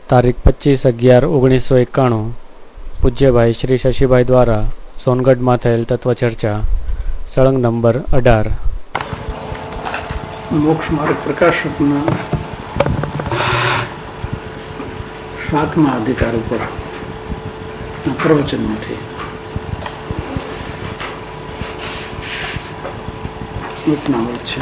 તારીખ 25/11/1991 પૂજ્યભાઈ શ્રી શશીભાઈ દ્વારા સોનગઢમાં થયેલ તત્વચર્ચા સળંગ નંબર 18 મોક્ષ માર્ગ પ્રકાશકના 7મા અધિકાર ઉપર પ્રવચનમાંથી વચનામૃત છે.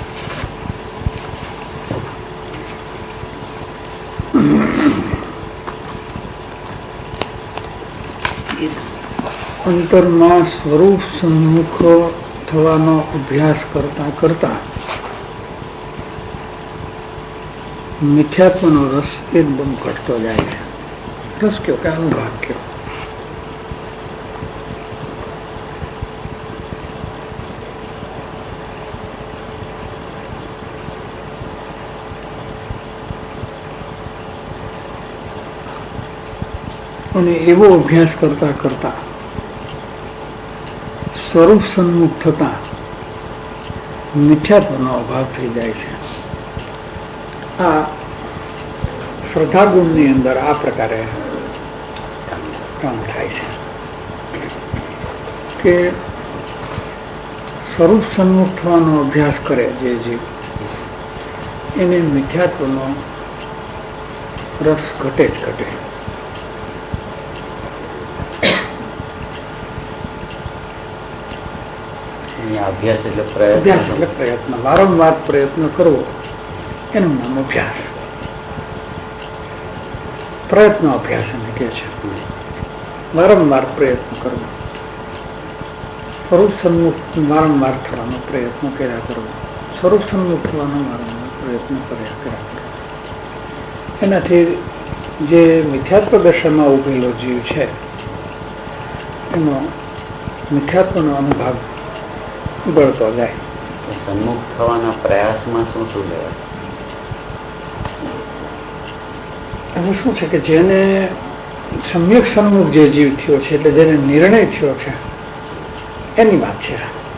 અંતરમાં સ્વરૂપ સન્મુખ થવાનો અભ્યાસ કરતા કરતા મિથ્યાત્વનો રસ એકદમ ઘટતો જાય છે. રસ કયો કે અનુભાગ કયો. અને એવો અભ્યાસ કરતા કરતા સ્વરૂપ સન્મુખ થતા મિથ્યાત્વનો અભાવ થઈ જાય છે. આ શ્રદ્ધા ગુણની અંદર આ પ્રકારે કામ થાય છે કે સ્વરૂપ સન્મુખ થવાનો અભ્યાસ કરે જે જીવ એને મિથ્યાત્વનો રસ ઘટે જ ઘટે. અભ્યાસ એટલે પ્રયત્ન, વારંવાર પ્રયત્ન કરવો એનું નામ અભ્યાસ. પ્રયત્ન અભ્યાસ એને કહે છે. વારંવાર પ્રયત્ન કરવો, સ્વરૂપ સન્મુખ વારંવાર થવાનો પ્રયત્ન કર્યા કરવો, સ્વરૂપ સન્મુખ થવાનો વારંવાર પ્રયત્ન કર્યા કરવો. એનાથી જે મિથ્યાત્વ દશામાં ઉભેલો જીવ છે એનો મિથ્યાત્વનો અનુભાગ ઉગળતો જાય. સન્મુખ થવાના પ્રયાસમાં શું શું લેવા? હવે શું છે કે જેને સમ્યક સન્મુખ જે જીવ થયો છે એટલે જેને નિર્ણય થયો છે એની વાત છે.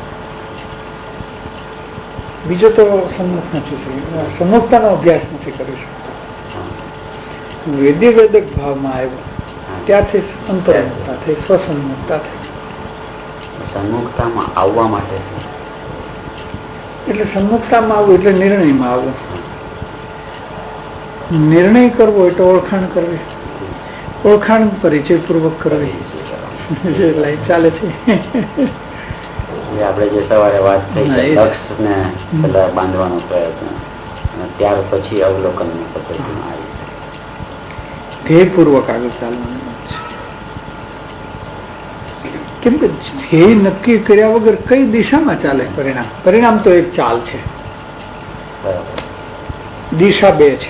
બીજો તો સન્મુખ નથી થયો, સન્મુખતાનો અભ્યાસ નથી કરી શકતો. વેદક ભાવમાં આવ્યો ત્યાંથી અંતર્મુખતા થઈ, સ્વસન્મુખતા થઈ. સન્મુખતામાં આવવા માટે એટલે સન્મુખતામાં આવવું એટલે નિર્ણયમાં આવવું. નિર્ણય કરવો એટલે ઓળખાણ કરવી, ઓળખાણ પરિચયપૂર્વક કરવી. લાઈન ચાલે છે. આપણે જે સવારે વાત થઈ લક્ષ્યને પેલા બાંધવાનો પ્રયત્ન અને ત્યાર પછી અવલોકનની પદ્ધતિમાં આવી છે. ધ્યેયપૂર્વક આગળ ચાલવાનું છે. કેમ કે ધ્યેય નક્કી કર્યા વગર કઈ દિશામાં ચાલે પરિણામ? પરિણામ તો એક ચાલ છે, દિશા બે છે,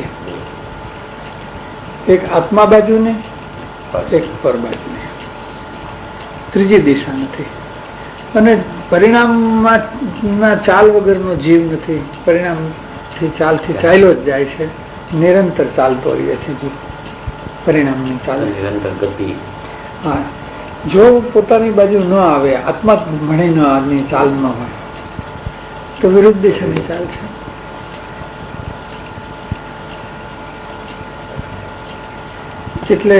એક આત્મા બાજુને એક પર બાજુને, ત્રીજી દિશા નથી. અને પરિણામમાં ચાલ વગરનો જીવ નથી. પરિણામથી ચાલથી ચાલ્યો જ જાય છે, નિરંતર ચાલતો રહે છે જીવ. પરિણામની ચાલ નિરંતર ગતિ. હા, જો પોતાની બાજુ ન આવે, આત્મા ભણી ન આની ચાલ ન હોય તો વિરુદ્ધ દિશાની ચાલ છે. એટલે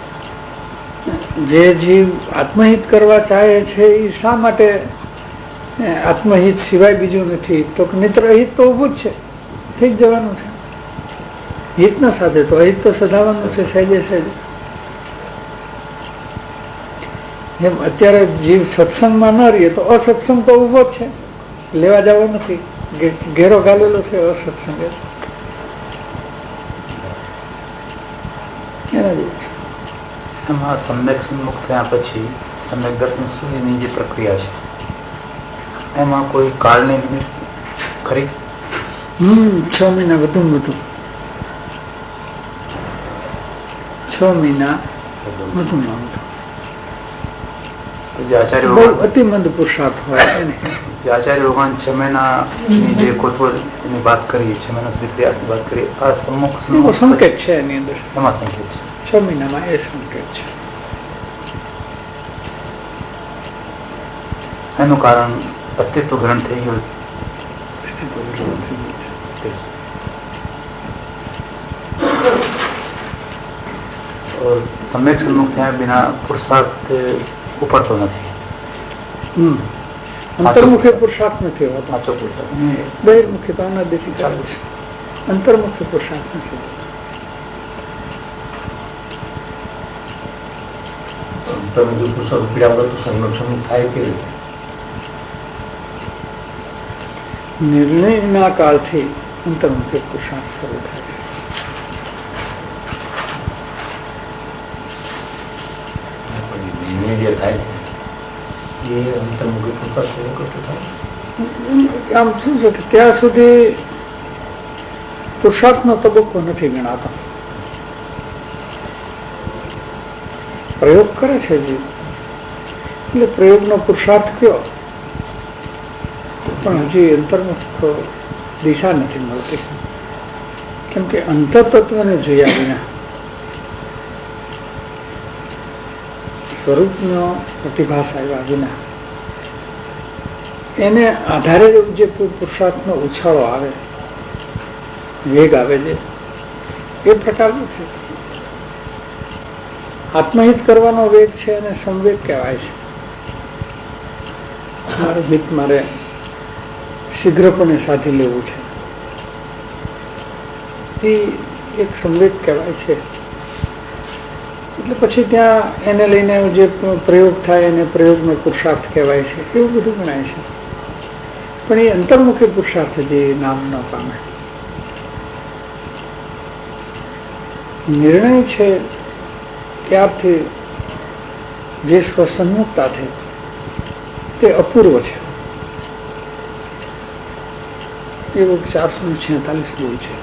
જે જીવ આત્મહિત કરવા ચાહે છે એ શા માટે આત્મહિત સિવાય બીજું નથી? તો મિત્ર હિત તો ઊભું જ છે, થઈ જ જવાનું છે. હિત ન સાથે તો અહિત તો સધાવાનું છે સહેજે સહેજે. જેમ અત્યારે જીવ સત્સંગમાં ન રહીએ તો અસત્સંગ તો ઉભો જ છે, લેવા જવો નથી, ઘેરો ગાલેલો છે અસત્સંગ. એના જેવું છે. એમાં સમ્યક સન્મુખ થયા પછી સમ્યક દર્શન સુધીની જે પ્રક્રિયા છે એમાં કોઈ કાળની લિમિટ ખરી? 6 મહિના વધુમાં વધુ, 6 મહિના વધુમાં વધુ. અતિ મંદ પુરુષાર્થ હોય એને. જે આચાર્ય ભગવાન 6 મહિનાની જે કોથવળ એની વાત કરીએ, 6 મહિના સુધી પ્રયાસની વાત કરીએ, આ સમ્મુખ સંકેત છે એની અંદર. એમાં સંકેત છે. 6 મહિનામાં એ સંકેત છે. એનું કારણ અસ્તિત્વ ગ્રહણ થઈ ગયું. અસ્તિત્વ ગ્રહણ થઈ ગયું છે. और सम्यक सन्मुख થયા बिना પુરુષાર્થ ઉપડતો નથી. અંતર્મુખે પુરુષાર્થ નથી હોતો. સાચો પુરુષાર્થ બહિર્મુખી તો અનાદિથી ચાલે છે. અંતર્મુખે પુરુષાર્થ નથી હોતો. અંતર્મુખી પુરુષાર્થ ઉપડ્યા વગર તો સંરક્ષણ થાય કેવી રીતે? નિર્ણયના કાળથી અંતર્મુખે પુરુષાર્થ શરૂ થાય છે. નિર્ણય જે થાય છે એ અંતર્મુખી પુરુષાર્થ કરતો થાય. આમ શું છે કે ત્યાં સુધી પુરુષાર્થનો તબક્કો નથી ગણાતો. પ્રયોગ કરે છે જીવ એટલે પ્રયોગનો પુરુષાર્થ કયો, પણ હજી અંતર્મુખ દિશા નથી મળતી. કેમ કે અંતતત્વને જોયા વિના, સ્વરૂપનો પ્રતિભાસ આવ્યા વિના એને આધારે જે પુરુષાર્થનો ઉછાળો આવે, વેગ આવે છે, એ પ્રકારનું છે. આત્મહિત કરવાનો વેગ છે અને સંવેગ કહેવાય છે. મારે હિત મારે શીઘ્રપણે સાધી લેવું છે, એ એક સંવેગ કહેવાય છે. એટલે પછી ત્યાં એને લઈને જે પ્રયોગ થાય એને પ્રયોગનો પુરુષાર્થ કહેવાય છે, એવું બધું ગણાય છે. પણ એ અંતર્મુખી પુરુષાર્થ જે નામ ન પામે. નિર્ણય છે ત્યારથી જે સ્વસન્મુખતા થઈ તે અપૂર્વ છે. એવું 446 બોલ છે.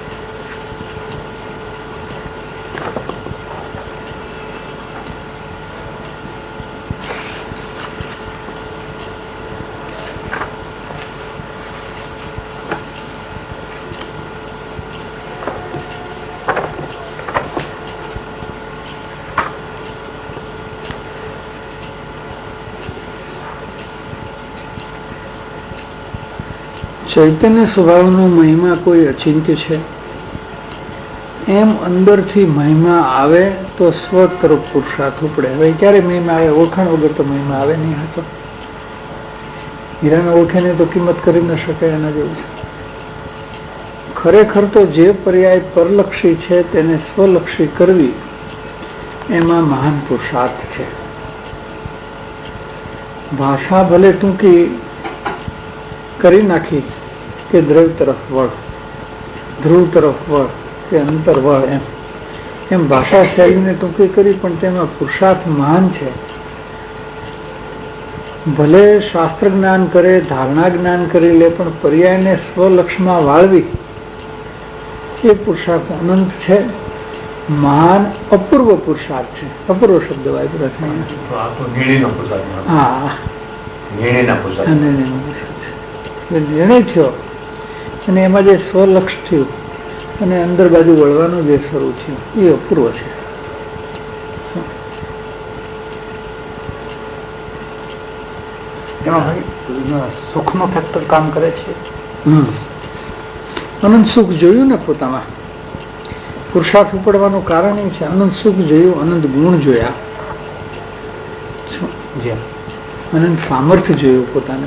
ચૈતન્ય સ્વભાવનો મહિમા કોઈ અચિંત્ય છે એમ અંદરથી મહિમા આવે તો સ્વ તરફ પુરુષાર્થ ઉપડે. હવે ક્યારે મહિમા આવે? ઓળખાણ વગર તો મહિમા આવે નહીં. હતો હીરાને ઓળખીને તો કિંમત કરી ન શકાય, એના જેવું છે. ખરેખર તો જે પર્યાય પરલક્ષી છે તેને સ્વલક્ષી કરવી એમાં મહાન પુરુષાર્થ છે. ભાષા ભલે ટૂંકી કરી નાખી કે દ્રવ તરફ વળ, ધ્રુવ તરફ વળ કે અંતર વળ, એમ ભાષા શૈલીને ટૂંકી કરી, પણ તેમાં પુરુષાર્થ મહાન છે. ભલે શાસ્ત્ર જ્ઞાન કરે, ધારણા જ્ઞાન કરી લે, પણ પર્યાયને સ્વલક્ષમાં વાળવી એ પુરુષાર્થ અનંત છે, મહાન અપૂર્વ પુરુષાર્થ છે. અપૂર્વ શબ્દ વાપર્યો છે. હા, નિર્ણય થયો અને એમાં જે સ્વલક્ષ થયું અને અંદર બાજુ વળવાનું જે શરૂ થયું એ અપૂર્વ છે. સુખનો ફેક્ટર કામ કરે છે. અનંત સુખ જોયું ને પોતામાં. પુરુષાર્થ ઉપડવાનું કારણ એ છે અનંત સુખ જોયું, અનંત ગુણ જોયા, અનંત સામર્થ્ય જોયું પોતાને.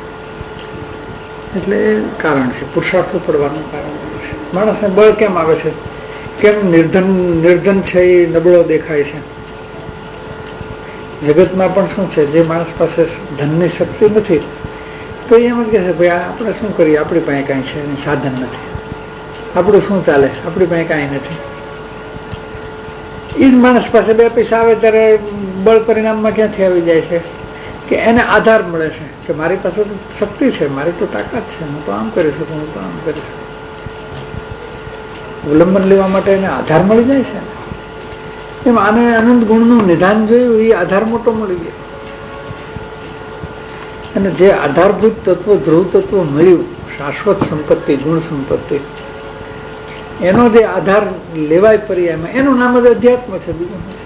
એટલે એ કારણ છે, પુરુષાર્થ ઉપડવાનું કારણ છે. માણસને બળ કેમ આવે છે? કેમ નિર્ધન છે એ નબળો દેખાય છે? જગતમાં પણ શું છે, જે માણસ પાસે ધનની શક્તિ નથી તો એમ જ કહે છે ભાઈ આપણે શું કરીએ, આપણી પાસે કાંઈ છે સાધન નથી, આપણું શું ચાલે, આપણી પાસે કાંઈ નથી. એ જ માણસ પાસે 2 પૈસા આવે ત્યારે બળ પરિણામમાં ક્યાંથી આવી જાય છે કે એને આધાર મળે છે કે મારી પાસે તો શક્તિ છે, મારી તો તાકાત છે, હું તો આમ કરી શકું, હું તો આમ કરી શકું. અવલંબન લેવા માટે એને આધાર મળી જાય છે. એમ આને અનંત ગુણનું નિદાન જોયું, એ આધાર મોટો મળી ગયો. અને જે આધારભૂત તત્વ, ધ્રુવ તત્વ મળ્યું, શાશ્વત સંપત્તિ, ગુણ સંપત્તિ, એનો જે આધાર લેવાય પર્યાયમાં, એનું નામ જ અધ્યાત્મ છે, બીજું નથી.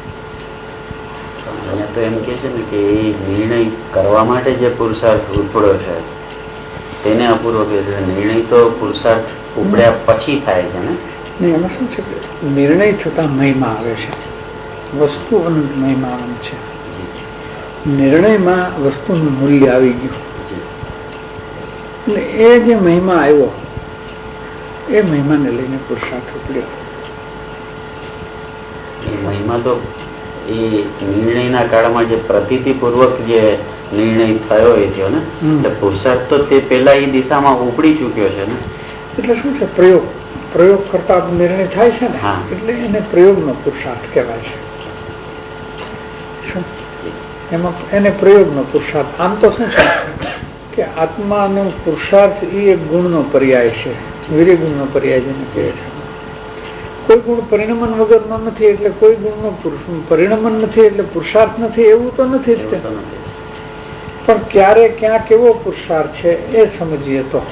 તો એમ કે છે ને કે એ નિર્ણય કરવા માટે જે પુરુષાર્થ ઉપડ્યો છે તેને અપૂર્વ કે છે. નિર્ણય તો પુરુષાર્થ ઉપડ્યા પછી થાય છે ને. નહીં, એમાં શું છે કે નિર્ણય થતા મહિમા આવે છે. વસ્તુ અનંત મહિમાન છે. નિર્ણયમાં વસ્તુનું મૂલ્ય આવી ગયું એટલે એ જે મહિમા આવ્યો એ મહિમાને લઈને પુરુષાર્થ ઉપડ્યો. મહિમા તો એ નિર્ણયના કાળમાં જે પ્રતીતિપૂર્વક જે નિર્ણય થયો એ થયો ને, એટલે પુરુષાર્થ તો તે પેલા એ દિશામાં ઉપડી ચૂક્યો છે ને. એટલે શું છે, પ્રયોગ કરતા નિર્ણય થાય છે ને, એટલે એને પ્રયોગનો પુરુષાર્થ કહેવાય છે. એમાં એને પ્રયોગનો પુરુષાર્થ. આમ તો શું છે કે આત્માનો પુરુષાર્થ એ એક ગુણનો પર્યાય છે, વીર્ય ગુણનો પર્યાય જેને કહે છે. કોઈ ગુણ પરિણમન વગરનો નથી એટલે કોઈ ગુણનો પરિણમન નથી એટલે પુરુષાર્થ નથી એવું તો નથી જ. પણ ક્યારે ક્યાં કેવો પુરુષાર્થ છે એ સમજીએ તો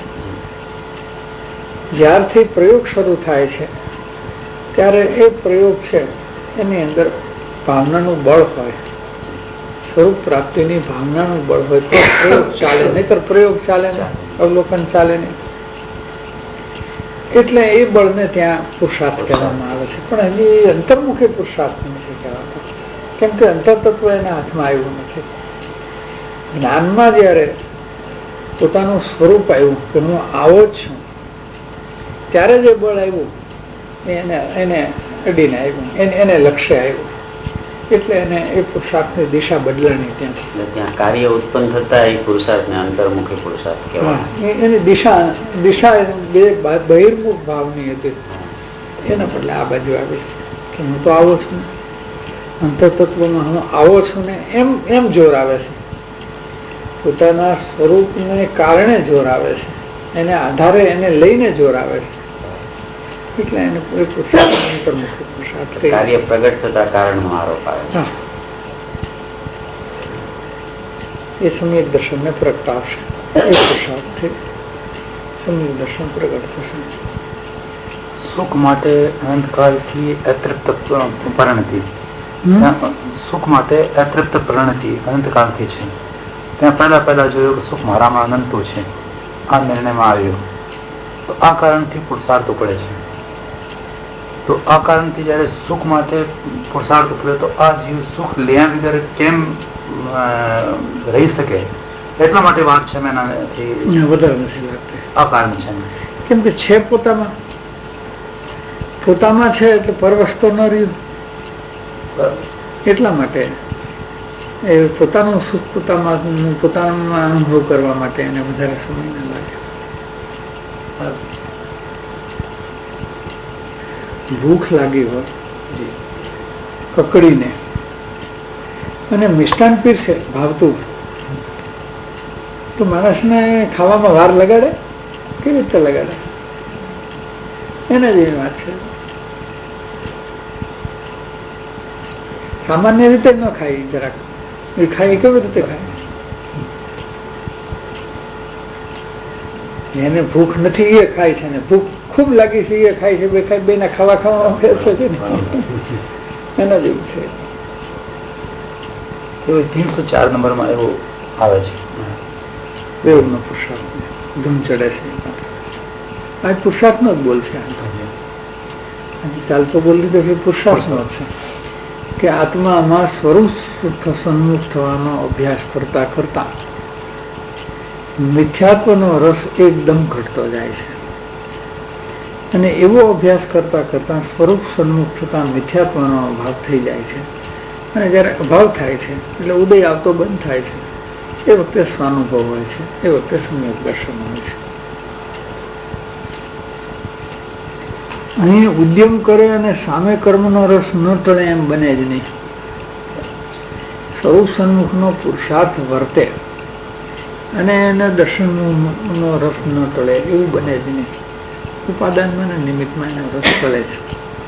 જ્યારથી પ્રયોગ શરૂ થાય છે ત્યારે એ પ્રયોગ છે એની અંદર ભાવનાનું બળ હોય, સ્વરૂપ પ્રાપ્તિની ભાવનાનું બળ હોય તો પ્રયોગ ચાલે, નહીતર પ્રયોગ ચાલે ને, અવલોકન ચાલે નહીં. એટલે એ બળને ત્યાં પુરુષાર્થ કહેવામાં આવે છે. પણ હજી અંતર્મુખી પુરુષાર્થ નથી કહેવાતો, કેમ કે અંતરતત્વ એના હાથમાં આવ્યું નથી. જ્ઞાનમાં જયારે પોતાનું સ્વરૂપ આવ્યું કે હું આવો જ છું, ત્યારે જે બળ આવ્યું એને અડીને આવ્યું, એને લક્ષ્ય આવ્યું. એટલે એને એ પુરુષાર્થની દિશા બદલણી ત્યાંથી. ત્યાં કાર્ય ઉત્પન્ન થતા એ પુરુષાર્થને અંતર્મુખી પુરુષાર્થ કહેવાય. એની દિશા બે બહિર્મુખ ભાવની હતી, એના બદલે આ બાજુ આવી કે હું તો આવો છું, અંતરતત્વમાં હું આવો છું ને એમ જોર આવે છે. પોતાના સ્વરૂપને કારણે જોર આવે છે, એને આધારે એને લઈને જોર આવે છે. એટલે એને પુરુષાર્થ અંતર્મુખી પુરુષાર્થ કાર્ય પ્રગટ થતા કારણનો આરોપ આવે. એ સમ્યક દર્શનને પ્રગટાવશે. એ પુરુષાર્થથી સમ્યક દર્શન પ્રગટ થશે. સુખ માટે અનંતકાળથી અતૃપ્ત પરિણતિ, સુખ માટે અતૃપ્ત પરિણતિ અનંતકાળથી છે. ત્યાં પહેલા જોયું કે સુખ મારામાં અનંતો છે, આ નિર્ણયમાં આવ્યો તો આ કારણથી પુરુષાર્થ ઉપડે છે. તો આ કારણથી જયારે સુખ માટે પુરુષાર્થ ઉપડે તો આ જીવ સુખ લેયા વગર કેમ રહી શકે, એટલા માટે વાત છે. મેં વધારે નથી લાગતી. આ કારણ છે કેમ કે છે પોતામાં છે એટલે પરવસ્તો ન રહ્યું. એટલા માટે એ પોતાનું સુખ પોતાનો અનુભવ કરવા માટે એને વધારે સમય ન લાગે. ભૂખ લાગી હોય કકડીને અને મિષ્ટાન પીરશે ભાવતું, તો માણસને ખાવામાં વાર લગાડે? કેવી રીતે લગાડે? એના જેવી વાત છે. સામાન્ય રીતે ન ખાય, જરાક એ ખાય કેવી રીતે ખાય? એને ભૂખ નથી એ ખાય છે ને ભૂખ ખૂબ લાગી છે એ ખાય છે. બે ના ખાવા છે એના જેવું છે. 304 નંબરમાં એવું આવે છે. પ્રયોગનો પુરુષાર્થ ધૂમ ચડે છે. આ પુરુષાર્થનો જ બોલ છે. આજે ચાલતો બોલ લીધો છે પુરુષાર્થનો છે કે આત્મામાં સ્વરૂપ સન્મુખ થવાનો અભ્યાસ કરતા કરતા મિથ્યાત્વનો રસ એકદમ ઘટતો જાય છે. અને એવો અભ્યાસ કરતા કરતા સ્વરૂપ સન્મુખ થતા મિથ્યાત્વનો અભાવ થઈ જાય છે. અને જ્યારે અભાવ થાય છે એટલે ઉદય આવતો બંધ થાય છે. એ વખતે સ્વાનુભવ હોય છે, એ વખતે સમ્યક દર્શન હોય છે. અહીં ઉદ્યમ કરે અને સામે કર્મનો રસ ન ટળે એમ બને જ નહીં. સ્વરૂપ સન્મુખનો પુરુષાર્થ વર્તે અને એને દર્શનનો રસ ન ટળે એવું બને જ નહીં. ઉપાદાનમાં અને નિમિત્તમાં એનો રસ ટળે છે.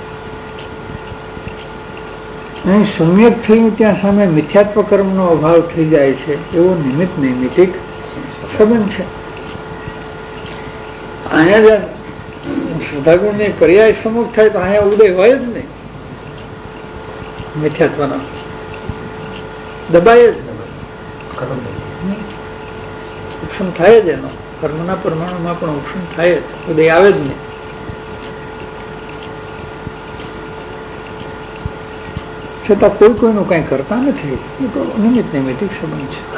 અહીં સમ્યક થયું ત્યાં સામે મિથ્યાત્વ કર્મનો અભાવ થઈ જાય છે. એવો નિમિત્ત નૈમિતિક સંબંધ છે. અહીંયા શ્રદ્ધાગુણની પર્યાય સમુખ થાય તો અહીંયા ઉદય હોય જ નહીં. મિથ્યાત્વનો દબાય જ ઉપશમ થાય જ. એનો કર્મના પ્રમાણમાં પણ ઉપશમ થાય જ, ઉદય આવે જ નહીં. છતાં કોઈ કોઈનું કંઈ કરતા નથી. એ તો નિમિત્ત નૈમિત્તિક સંબંધ છે.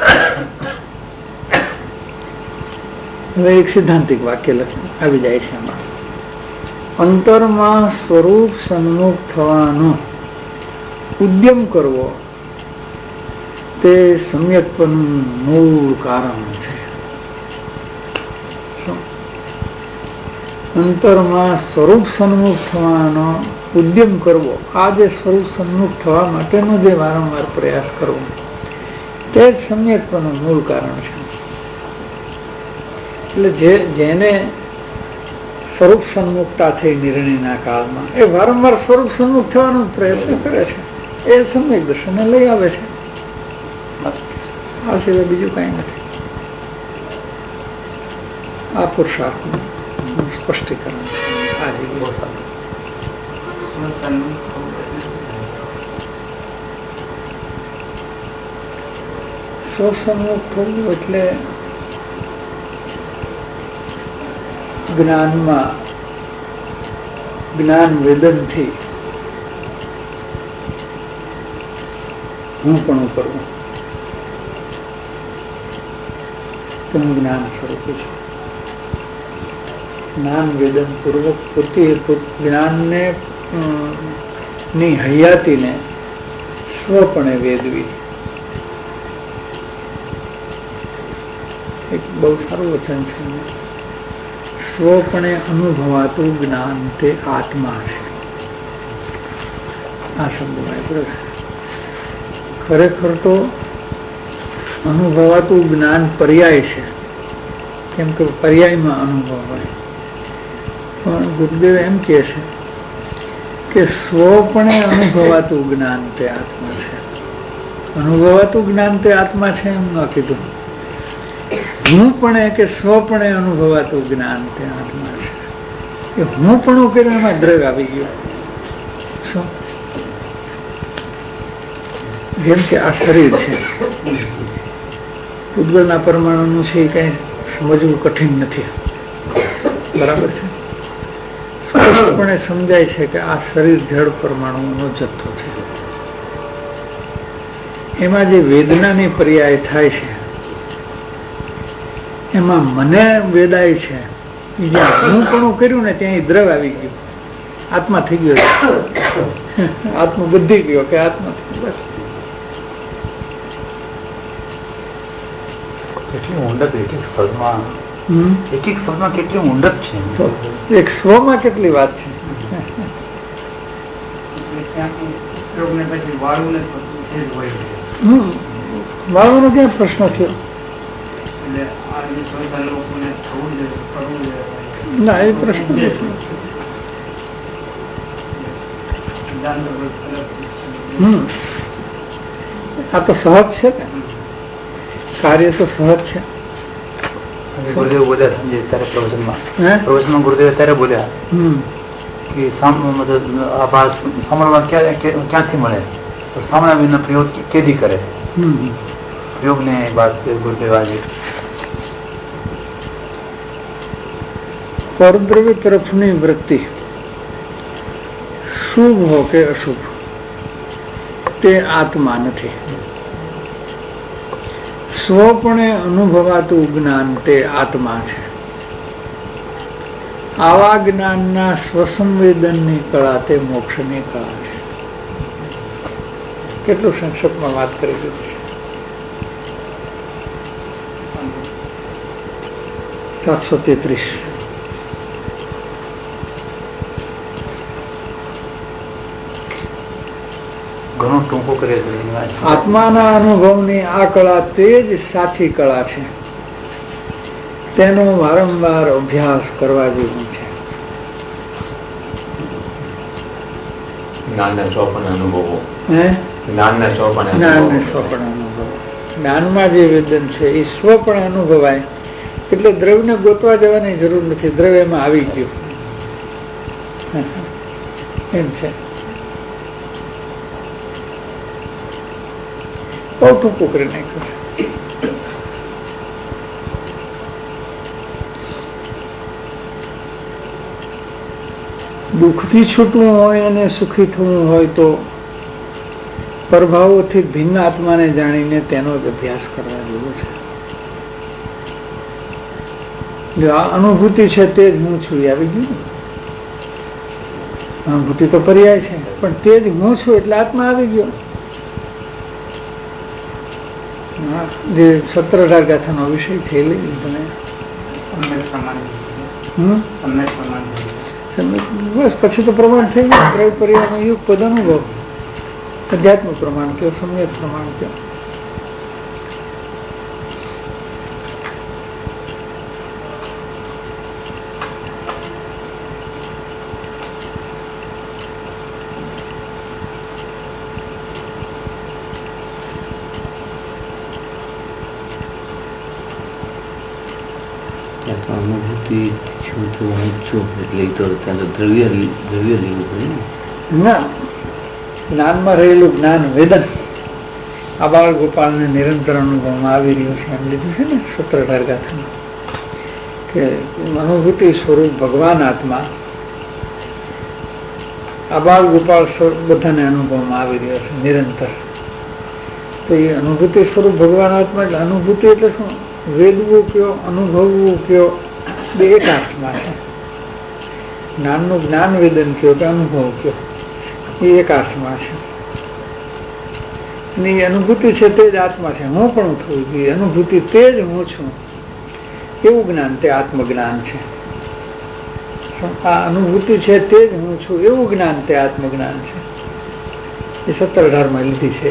હવે એક સિદ્ધાંતિક વાક્ય આવી જાય છે આમાં. અંતરમાં સ્વરૂપ સન્મુખ થવાનો ઉદ્યમ કરવો તે સમ્યકપણનું મૂળ કારણ છે. અંતરમાં સ્વરૂપ સન્મુખ થવાનો ઉદ્યમ કરવો, આ જે સ્વરૂપ સન્મુખ થવા માટેનો જે વારંવાર પ્રયાસ કરવો તે જ સમ્યકપણનું મૂળ કારણ છે. એટલે જેને સ્વરૂપ સન્મુખતા થઈ નિર્ણયના કાળમાં એ વારંવાર સ્વરૂપ સન્મુખ થવાનો પ્રયત્ન કરે છે. એ સમ્યક દર્શનને લઈ આવે છે. આ સિવાય બીજું કઈ નથી. આ પુરુષાર્થનું સ્પષ્ટીકરણ છે. આજે સ્વસન્મુખ થવું એટલે જ્ઞાન વેદનથી હું પણ કરવું તેનું જ્ઞાન સ્વરૂપ છે. જ્ઞાન વેદન પૂર્વક જ્ઞાનને ની હયાતીને સ્વપણે વેદવી. એક બહુ સારું વચન છે. સ્વપણે અનુભવાતું જ્ઞાન તે આત્મા છે. આ શબ્દ વાપર્યો છે. ખરેખર તો અનુભવાતું જ્ઞાન પર્યાય છે, કેમ કે પર્યાયમાં અનુભવ હોય. પણ ગુરુદેવ એમ કહે છે કે સ્વપણે અનુભવાતું જ્ઞાન તે આત્મા છે. અનુભવાતું જ્ઞાન તે આત્મા છે એમ ન કીધું. હું પણ કે સ્વપણે અનુભવાતું જ્ઞાન તે આત્મા છે. એ હું પણ કર્યું એમાં દ્રવ્ય આવી ગયો. શું? જેમ કે આ શરીર છે, પૂતગલના પરમાણુનું છે, એ કઈ સમજવું કઠિન નથી. બરાબર છે. સ્પષ્ટપણે સમજાય છે કે આ શરીર જળ પરમાણુનો જથ્થો છે. એમાં જે વેદનાની પર્યાય થાય છે એમાં મને વેદાય છે. એ જ્યાં હું પણ કર્યું ને ત્યાં દ્રવ આવી ગયું, આત્મા થઈ ગયો, આત્મા બુદ્ધિ ગયો કે આત્મા થઈ. બસ કેટલી ઊંડક એક એક શબ્દમાં, એક એક શબ્દમાં કેટલી ઊંડક છે. એક સ્વમાં કેટલી વાત છે. વાળવાનો ક્યાં પ્રશ્ન થયો? ના, એ પ્રશ્ન નથી. આ તો સહજ છે ને, કાર્ય તો સહજ છે. ગુરુદેવ બોલ્યા સંજય ત્યારે પ્રવચનમાં ગુરુદેવ ત્યારે બોલ્યા કે સાંભળવા ક્યાંથી મળે? તો સાંભળ્યા વિના પ્રયોગ કેદી કરે? પ્રયોગ ને વાત ગુરુદેવ આજે પરદ્રવ્ય તરફની વૃત્તિ શુભ હો કે અશુભ તે આત્મા નથી. સ્વપણે અનુભવાતું જ્ઞાન તે આત્મા છે. આવા જ્ઞાનના સ્વસંવેદનની કળા તે મોક્ષની કળા છે. કેટલું સંક્ષેપમાં વાત કરી દીધી છે. 733. ઘણું ટૂંકું કરે છે. આત્માના અનુભવની આ કળા તે જ સાચી કળા છે. તેનો વારંવાર અભ્યાસ કરવા જેવું છે. જ્ઞાનના ચોપન અનુભવો, જ્ઞાનમાં જે વેદન છે એ સ્વપણે અનુભવાય. એટલે દ્રવ્યને ગોતવા જવાની જરૂર નથી, દ્રવ્યમાં આવી ગયું એમ છે. બહુ ટૂંકું કરી નાખ્યું છે. દુઃખથી છૂટવું હોય અને સુખી થવું હોય તો પ્રભાવોથી ભિન્ન આત્માને જાણીને તેનો જ અભ્યાસ કરવા જેવો છે. જો આ અનુભૂતિ છે તે જ હું છું એ આવી ગયું. અનુભૂતિ તો પર્યાય છે, પણ તે જ હું છું એટલે આત્મા આવી ગયો. જે 17-18 ગાથાનો વિષય છે એ લઈ તમે બસ પછી તો પ્રમાણ થઈ ગયું. પર્યાયનો યુગ પદ અનુભવ, અધ્યાત્મ પ્રમાણ કયો, સમ્યક પ્રમાણ કયો. અનુભૂતિ છું તો હું છું એટલે તો ત્યાં તો દ્રવ્ય લેવું પડે ને. ના, જ્ઞાનમાં રહેલું જ્ઞાન વેદન આ બાળ ગોપાલને નિરંતર અનુભવમાં આવી રહ્યું છે એમ લીધું છે ને 17-18 ગાથામાં કે અનુભૂતિ સ્વરૂપ ભગવાન આત્મા આ બાળ ગોપાલ બધાને અનુભવમાં આવી રહ્યો છે નિરંતર. તો એ અનુભૂતિ સ્વરૂપ ભગવાન આત્મા એટલે અનુભૂતિ એટલે શું? વેદવું કયો, અનુભવવું કયો, બે એક અર્થમાં છે. જ્ઞાનનું જ્ઞાન વેદન કયો કે અનુભવ કયો એ એક અર્થમાં છે. અને એ અનુભૂતિ છે તે જ આત્મા છે. હું પણ થવું જોઈએ, અનુભૂતિ તે જ હું છું એવું જ્ઞાન તે આત્મજ્ઞાન છે. આ અનુભૂતિ છે તે જ હું છું એવું જ્ઞાન તે આત્મજ્ઞાન છે. એ 17-18 લીધી છે.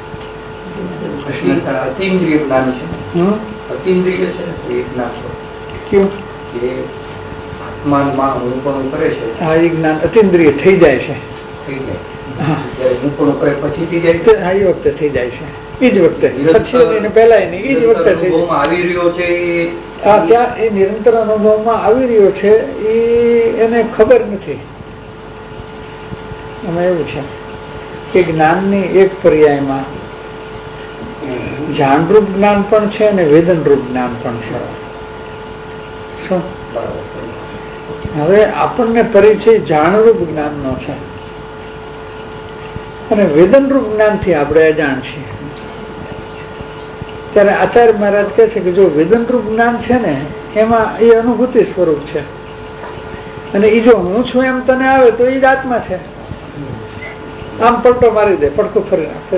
અતિન્દ્રિય જ્ઞાન છે. અતિન્દ્રિય છે એ જ્ઞાન કેવું? કે આત્મામાં હું પણ કરે છે. હા, એ જ્ઞાન અતિન્દ્રિય થઈ જાય છે. થઈ જાય હું પણ કરે પછી થઈ જાય. હા, એ વખતે થઈ જાય છે. એ જ વખતે, પછી પહેલા નહીં, એ જ વખતે થઈ જાય. આવી રહ્યો છે ત્યાં એ નિરંતર અનુભવમાં આવી રહ્યો છે એ એને ખબર નથી. એમાં એવું છે કે જ્ઞાનની એક પર્યાયમાં જાણરૂપ જ્ઞાન પણ છે અને વેદનરૂપ જ્ઞાન પણ છે. શું? હવે આપણને પરિચય જાણરૂપ જ્ઞાનનો છે અને વેદનરૂપ જ્ઞાનથી આપણે અજાણ છીએ. ત્યારે આચાર્ય મહારાજ કહે છે કે જો વેદનરૂપ જ્ઞાન છે ને એમાં એ અનુભૂતિ સ્વરૂપ છે અને એ જો હું છું એમ તને આવે તો એ જ આત્મા છે. આમ પલટો મારી દે, પડકું ફરી નાખે.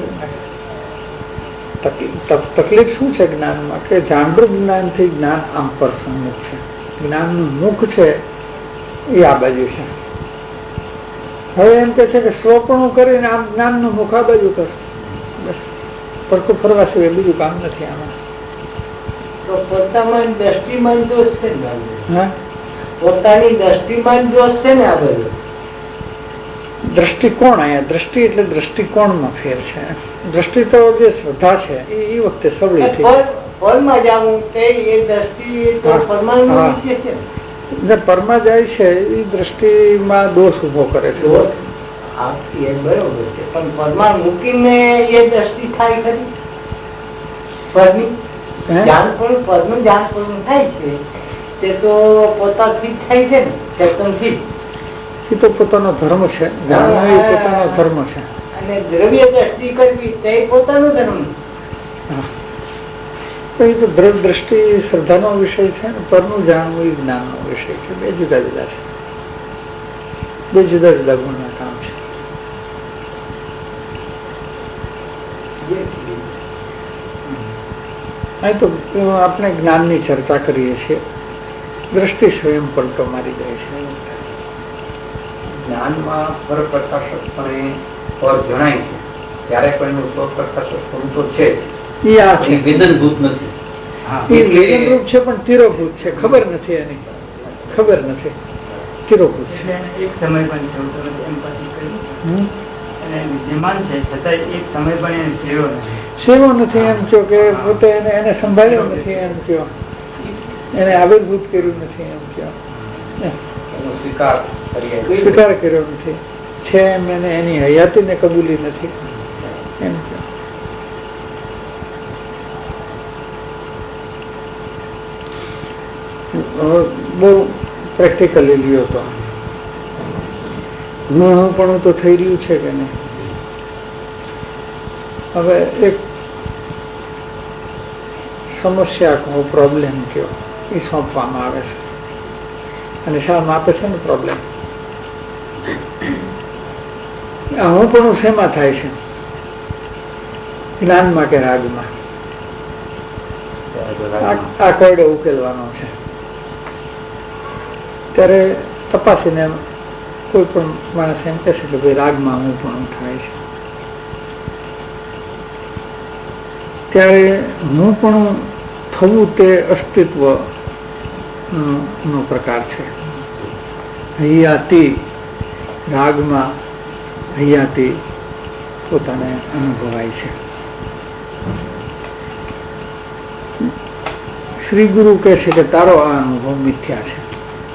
તકલીફ શું છે જ્ઞાનમાં કે જાણરૂપ જ્ઞાનથી જ્ઞાન આમ પર સંમુખ છે. જ્ઞાનનું મુખ છે એ આ બાજુ છે. હવે એમ કે છે કે સ્વપણું કરીને આમ જ્ઞાનનું મુખ આ બાજુ કર, બસ પડકું ફરવા સિવાય બીજું કામ નથી આમાં. તો પોતામાં દ્રષ્ટિમાન દોષ છે ને? હા, પોતાની દ્રષ્ટિમાન દોષ છે ને આ બધું. દ્રષ્ટિકોણ, અહીંયા દ્રષ્ટિ એટલે દ્રષ્ટિકોણમાં ફેર છે. દ્રષ્ટિ તો જે શ્રદ્ધા છે એ વખતે સવળી થઈ. ફળમાં જાવું તે એ દ્રષ્ટિ તો પરમાણુ વિશે છે. જે પરમાં જાય છે એ દ્રષ્ટિમાં દોષ ઉભો કરે છે. બરોબર છે, પણ પરમાણુ મૂકીને એ દ્રષ્ટિ થાય ખરી? પરની જાણપણું, પરનું જાણપણું થાય છે તે તો પોતાથી જ થાય છે ને, ચેતનથી. એ તો પોતાનો ધર્મ છે, જાણવું એ પોતાનો ધર્મ છે. અને દ્રવ્ય દ્રષ્ટિ કરવી તે પોતાનો ધર્મ. એ તો દ્રષ્ટિ શ્રદ્ધાનો વિષય છે ને પરનું જાણવું એ જ્ઞાનનો વિષય છે. બે જુદા જુદા છે, બે જુદા જુદા ગુણના કામ છે. અહીં તો આપણે જ્ઞાનની ચર્ચા કરીએ છીએ, દ્રષ્ટિ સ્વયં પલટો મારી જાય છે. જ્ઞાનમાં પરપ્રકાશકપણે પર જણાય છે ત્યારે પણ એનું સ્વપ્રકાશક તો છે એ આ છે, વેદનભૂત નથી. એ વેદનરૂપ છે પણ તિરોભૂત છે. ખબર નથી એની, ખબર નથી, તિરોભૂત છે. એક સમય પણ સેવતો નથી એમ પાછું કહ્યું. અને વિદ્યમાન છે છતાં એક સમય પણ એને સેવ્યો નથી. સેવો નથી એમ કહો કે પોતે એને સંભાળ્યો નથી એમ કહો, એને આવિર્ભૂત કર્યું નથી એમ કહો, સ્વીકાર કર્યો નથી, છે એમ એને એની હયાતીને કબૂલી નથી એમ કહો. બહુ પ્રેક્ટિકલી લ્યો તો હું પણ તો થઈ રહ્યું છે કે નહીં? હવે એક સમસ્યા કહો, પ્રોબ્લેમ કયો, એ સોંપવામાં આવે છે અને શામાં આપે છે ને પ્રોબ્લેમ. આ હું પણ શેમાં થાય છે? જ્ઞાનમાં કે રાગમાં? આ કોયડો ઉકેલવાનો છે. ત્યારે તપાસીને કોઈ પણ માણસ એમ કહેશે કે ભાઈ રાગમાં હું પણ થાય છે. ત્યારે હું પણ થવું તે અસ્તિત્વ નો પ્રકાર છે. હૈયાતી રાગમાં હૈયાતી પોતાને અનુભવાય છે. શ્રી ગુરુ કહે છે કે તારો આ અનુભવ મિથ્યા છે.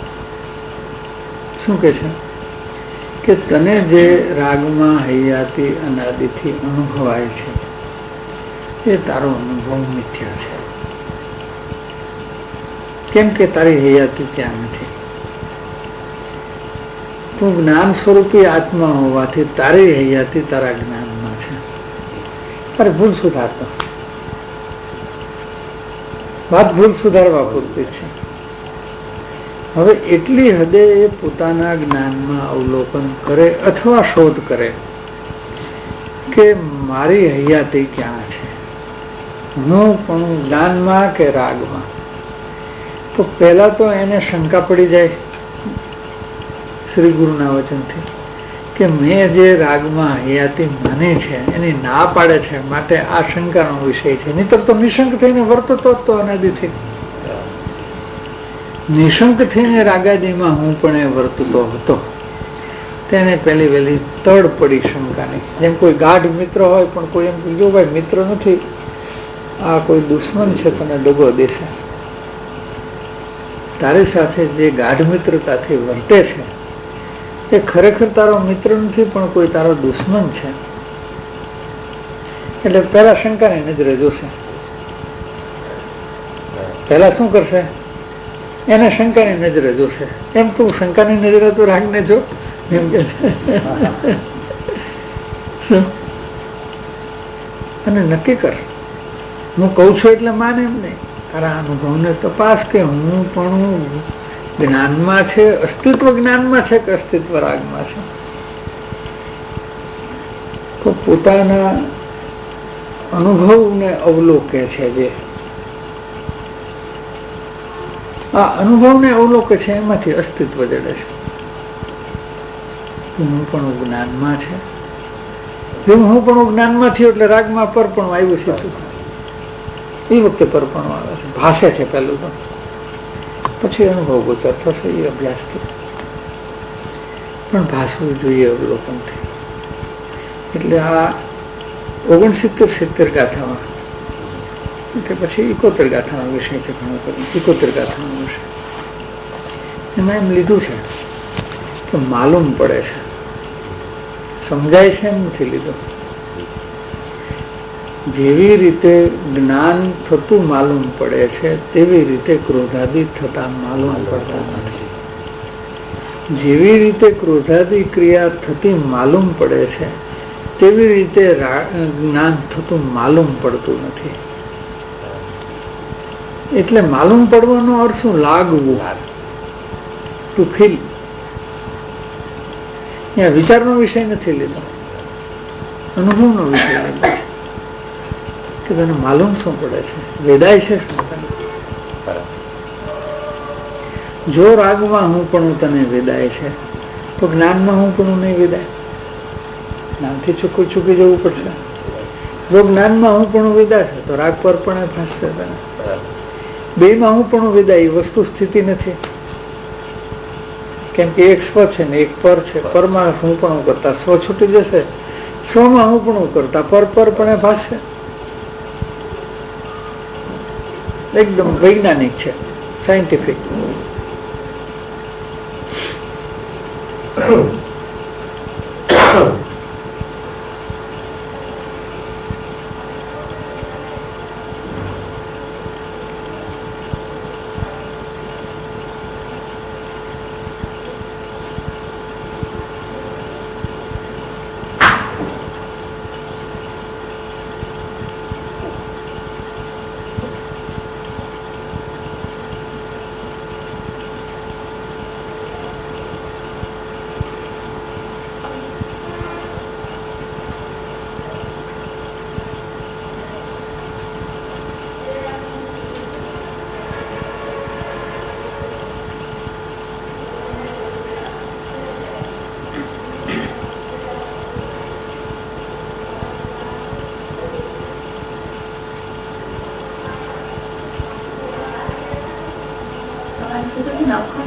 શું કહે છે? કે તને જે રાગમાં હૈયાતી અનાદિથી અનુભવાય છે એ તારો અનુભવ મિથ્યા છે. કેમ કે તારી હૈયાતી ત્યાં નથી. તું જ્ઞાન સ્વરૂપી આત્મા હોવાથી તારી હૈયાતી તારા જ્ઞાનમાં છે. તારે ભૂલ સુધારતો, વાત ભૂલ સુધારવા પૂરતી છે. હવે એટલી હદે એ પોતાના જ્ઞાનમાં અવલોકન કરે અથવા શોધ કરે કે મારી હૈયાતી ક્યાં છે, હું પણ જ્ઞાનમાં કે રાગમાં. તો પહેલા તો એને શંકા પડી જાય શ્રી ગુરુના વચનથી કે મેં જે રાગમાં હૈયાતી માની છે એની ના પાડે છે, માટે આ શંકાનો વિષય છે. નહીતર તો નિશંક થઈને વર્તતો તો અનાદિથી. નિશંક થઈને રાગાદીમાં હું પણ એ વર્તતો હતો. તેને પહેલી વહેલી તડ પડી શંકાની. જેમ કોઈ ગાઢ મિત્ર હોય પણ કોઈ એમ જો ભાઈ મિત્ર નથી, આ કોઈ દુશ્મન છે, તને દગો દેશે. તારી સાથે જે ગાઢ મિત્રતાથી વર્તે છે એ ખરેખર તારો મિત્ર નથી પણ કોઈ તારો દુશ્મન છે. એટલે પહેલા શંકાની નજરે જોશે. પહેલા શું કરશે? એને શંકાની નજરે જોશે. એમ તું શંકાની નજરે તો રાગને જો એમ કે છે. અને નક્કી કર, હું કઉ છું એટલે માને એમ નહીં. તારા અનુભવને તપાસ કે હું પણ જ્ઞાનમાં છે, અસ્તિત્વ જ્ઞાનમાં છે કે અસ્તિત્વ રાગમાં છે. તો પોતાના અનુભવને અવલોકે છે. જે આ અનુભવને અવલોકે છે એમાંથી અસ્તિત્વ જડે છે. હું પણ જ્ઞાનમાં છે. જેમ હું પણ જ્ઞાનમાં થયો એટલે રાગમાં પરપણું આવ્યું છે. એ વખતે પરપણું આવે છે, ભાષે છે પહેલું તો, પછી અનુભવ ગોચર થશે એ અભ્યાસથી. પણ ભાષવું જોઈએ અવલોકનથી. એટલે આ 69-70 ગાથામાં કે પછી 71 ગાથાનો વિષય છે. ઘણો કરી 71 ગાથાનો વિષય એમાં એમ લીધું છે કે માલુમ પડે છે, સમજાય છે એમ નથી લીધું. જેવી રીતે જ્ઞાન થતું માલુમ પડે છે તેવી રીતે ક્રોધાદી થતા માલુમ પડતા નથી. જેવી રીતે ક્રોધાદી ક્રિયા થતી માલુમ પડે છે તેવી રીતે જ્ઞાન થતું માલુમ પડતું નથી. એટલે માલુમ પડવાનો અર્થ શું? લાગવું, ટુ ફીલ. અહીંયા વિચારનો વિષય નથી લીધો, અનુભવનો વિષય લીધો છે કે તને માલુમ શું પડે છે, વેદાય છે શું તને. જો રાગમાં હું પણ તને વેદાય છે તો જ્ઞાનમાં હું પણ નહીં વેદાય. જ્ઞાનથી ચૂકી જવું પડશે. જો જ્ઞાનમાં હું પણ વેદાશે તો રાગ પર પણ ફાંસશે તને. બેમાં હું પણ વેદાય એ વસ્તુ સ્થિતિ નથી. કેમ કે એક સ્વ છે ને એક પર છે. પરમાં હું પણ કરતા સ્વ છૂટી જશે, સ્વમાં હું પણ કરતા પર પણ ભાસશે. એકદમ વૈજ્ઞાનિક છે, સાયન્ટિફિક.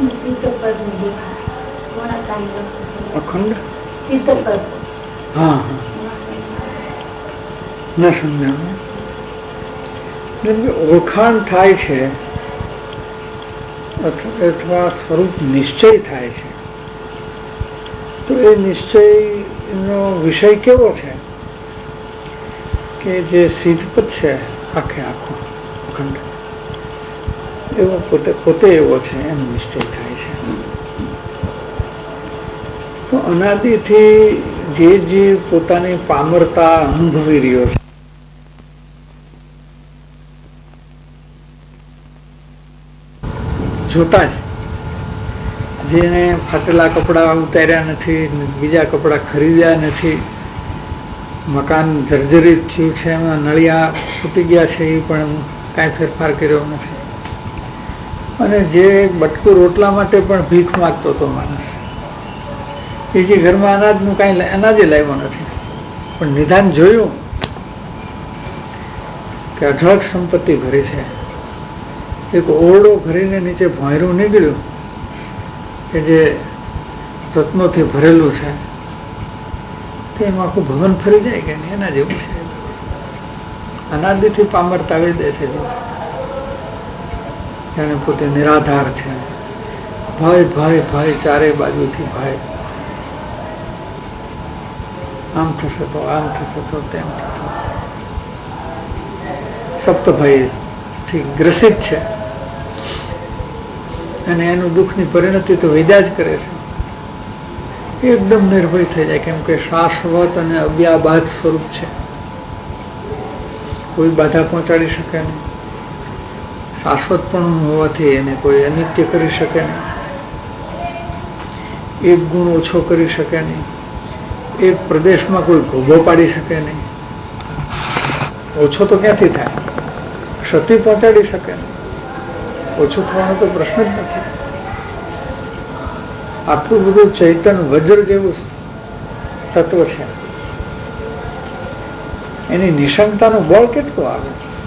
અખંડ હા ન સમજાણું. ઓળખાણ થાય છે અથવા સ્વરૂપ નિશ્ચય થાય છે, તો એ નિશ્ચયનો વિષય કેવો છે કે જે સિદ્ધપદ છે આખે આખો અખંડ એવો પોતે એવો છે એમ નિશ્ચય થાય છે. તો અનાદિથી જે જીવ પોતાની પામરતા અનુભવી રહ્યો છે, જોતા જ જેને ફાટેલા કપડા ઉતાર્યા નથી, બીજા કપડા ખરીદ્યા નથી, મકાન જર્જરિત થયું છે, એમાં નળિયા ફૂટી ગયા છે એ પણ કાંઈ ફેરફાર કર્યો નથી, અને જે બટકું રોટલા માટે પણ ભીખ માગતો હતો માણસ, એ જે ઘરમાં અનાજનું કાંઈ અનાજે લાવ્યો નથી, પણ નિદાન જોયું કે અઢળક સંપત્તિ ભરી છે. એક ઓરડો ભરીને નીચે ભોંયરું નીકળ્યું કે જે રત્નોથી ભરેલું છે, તો એમાં આખું ભવન ફરી જાય કે નહીં, એના જેવું છે. અનાદિથી પામરતા વેદે છે જાણે પોતે નિરાધાર છે. ભય ભય ભય ચારે બાજુથી ભય, આમ થશે તો આમ થશે તો તેમ થશે, સપ્ત ભયથી ગ્રસિત છે. અને એનું દુઃખની પરિણતિ તો વિદ્યા જ કરે છે. એકદમ નિર્ભય થઈ જાય, કેમ કે શાશ્વત અને અવ્યાબાદ સ્વરૂપ છે, કોઈ બાધા પહોંચાડી શકે નહીં. શાશ્વત પણ હોવાથી એને કોઈ અનિત્ય કરી શકે નહીં, એક ગુણ ઓછો કરી શકે નહીં, એક પ્રદેશમાં કોઈ ગોભો પાડી શકે નહીં. ઓછો તો ક્યાંથી થાય? ક્ષતિ પહોંચાડી શકે નહીં, ઓછું થવાનો તો પ્રશ્ન જ નથી. આટલું બધું ચૈતન વજ્ર જેવું તત્વ છે, એની નિશંકતાનું બળ કેટલું આવે?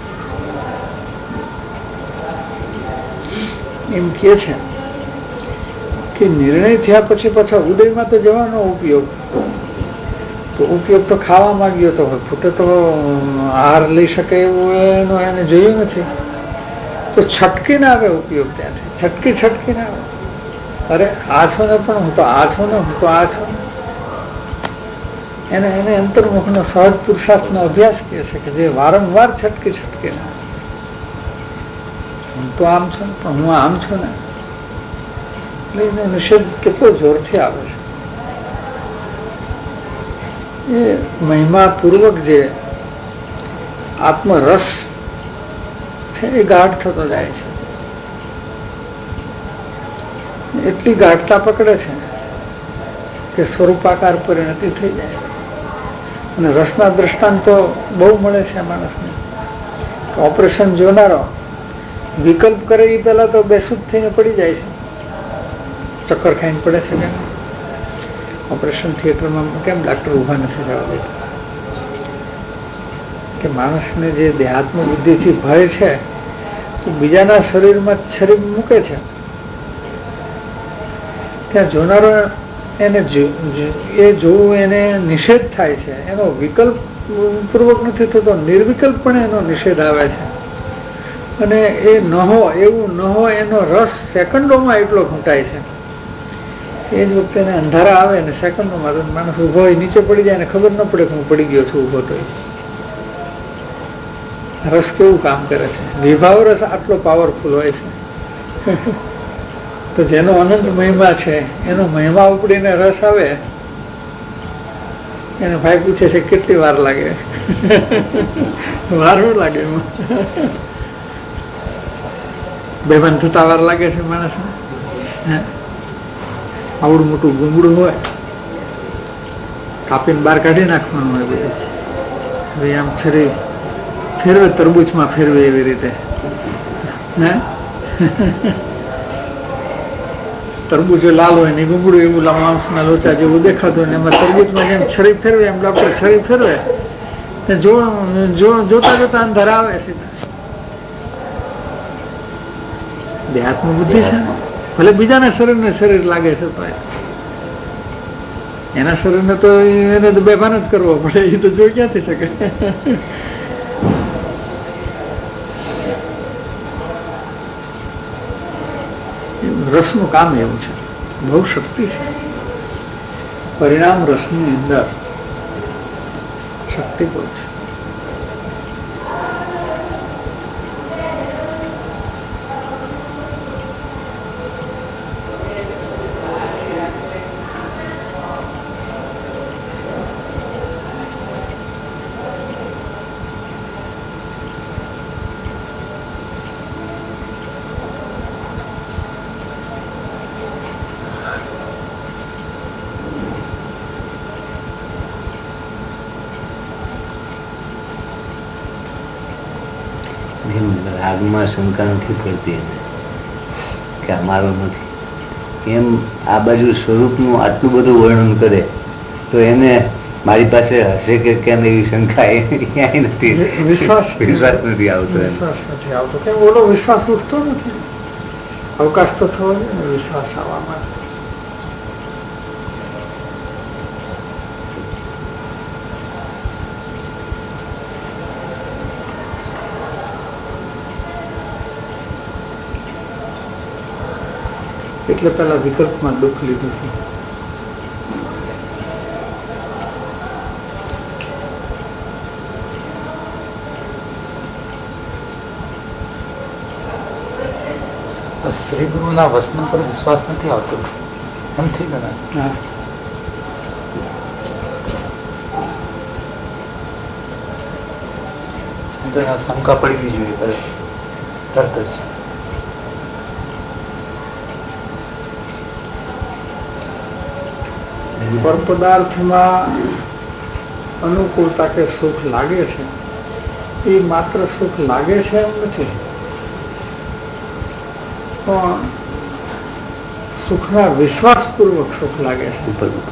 એમ કે છે કે નિર્ણય થયા પછી પાછા ઉદયમાં તો જવાનો ઉપયોગ, તો ઉપયોગ તો ખાવામાં ગયો તો પોતે તો આહાર લઈ શકે એવું એનો એને જોયું નથી, તો છટકી ના આવે ઉપયોગ ત્યાંથી, છટકી ના આવે. અરે આ છો ને પણ હું તો આ છું ને, હું તો આ છું ને. એને અંતર્મુખનો સહજ પુરુષાર્થનો અભ્યાસ કહે છે કે જે વારંવાર છટકી ના, હું તો આમ છું પણ હું આમ છું ને, એટલે એનો નિષેધ કેટલો જોરથી આવે છે. એ મહિમાપૂર્વક જે આત્મરસ છે એ ગાઢ થતો જાય છે. એટલી ગાઢતા પકડે છે કે સ્વરૂપાકાર પરિણતિ થઈ જાય. અને રસના દ્રષ્ટાંતો બહુ મળે છે માણસને. ઓપરેશન જોનારો વિકલ્પ કરે એ પહેલા તો બેસુદ થઈને પડી જાય છે, ચક્કર ખાઈને પડે છે. કે ઓપરેશન થિયેટરમાં કેમ ડાક્ટર ઊભા નથી જવા દેતા? કે માણસને જે દેહાત્મ બુદ્ધિથી ભય છે તો બીજાના શરીરમાં શરીર મૂકે છે, ત્યાં જોનારો એને એ જોવું એને નિષેધ થાય છે. એનો વિકલ્પ પૂર્વક નથી થતો, નિર્વિકલ્પ પણ એનો નિષેધ આવે છે. અને એ ન હોય એવું ન હોય એનો રસ સેકન્ડોમાં એટલો ઘૂંટાય છે. એ જ વખતે એને અંધારા આવે ને સેકન્ડોમાં માણસ ઊભો હોય નીચે પડી જાય ને ખબર ન પડે કે હું પડી ગયો છું ઊભો. તો રસ કેવું કામ કરે છે? વિભાવ રસ આટલો પાવરફુલ હોય છે. તો જેનો અનંત મહિમા છે એનો મહિમા ઉપડીને રસ આવે, એને ભાઈ પૂછે છે કેટલી વાર લાગે? વાર શું લાગે એમાં? બેભાન થતા વાર લાગે છે માણસને. આવડું મોટું ગુંગળું હોય, કાપીને બહાર કાઢી નાખવાનું હોય બધું. હવે આમ છરી ફેરવે, તરબૂચમાં ફેરવે એવી રીતે. તરબૂચ લાલ હોય ને ગુંગળું એવું માણસના લોચા જેવું દેખાતું હોય ને એમાં તરબૂચમાં જેમ છરી ફેરવે એમ ડોક્ટર છરી ફેરવે, જોતા જોતા અંધાર આવે સીધા. દેહાત્મ બુદ્ધિ છે ભલે બીજાના શરીરને શરીર લાગે છે તો એના શરીરને તો એને તો બેભાન જ કરવો પડે, એ તો જોઈ ક્યાંથી શકે. રસનું કામ એવું છે, બહુ શક્તિ છે પરિણામ રસની અંદર, શક્તિ બહુ છે. રાગમાં શંકા નથી પડતી એને કે અમારો નથી, એમ આ બાજુ સ્વરૂપનું આટલું બધું વર્ણન કરે તો એને મારી પાસે હશે કે કેમ એવી શંકા ક્યાંય નથી. વિશ્વાસ નથી આવતો, વિશ્વાસ નથી આવતો. કેમ ઓલો વિશ્વાસ ઉઠતો નથી? અવકાશ તો થવો જોઈએ ને વિશ્વાસ આવવા માટે. એટલે પેલા વિકલ્પમાં દુઃખ લીધું છે. શ્રી ગુરુના વચન પર વિશ્વાસ નથી આવતો એમ થઈ ગયો. શંકા પડવી જોઈએ તરત જ. પર પદાર્થમાં અનુકૂળતા કે સુખ લાગે છે એ માત્ર સુખ લાગે છે એમ નથી, પણ સુખના વિશ્વાસપૂર્વક સુખ લાગે છે.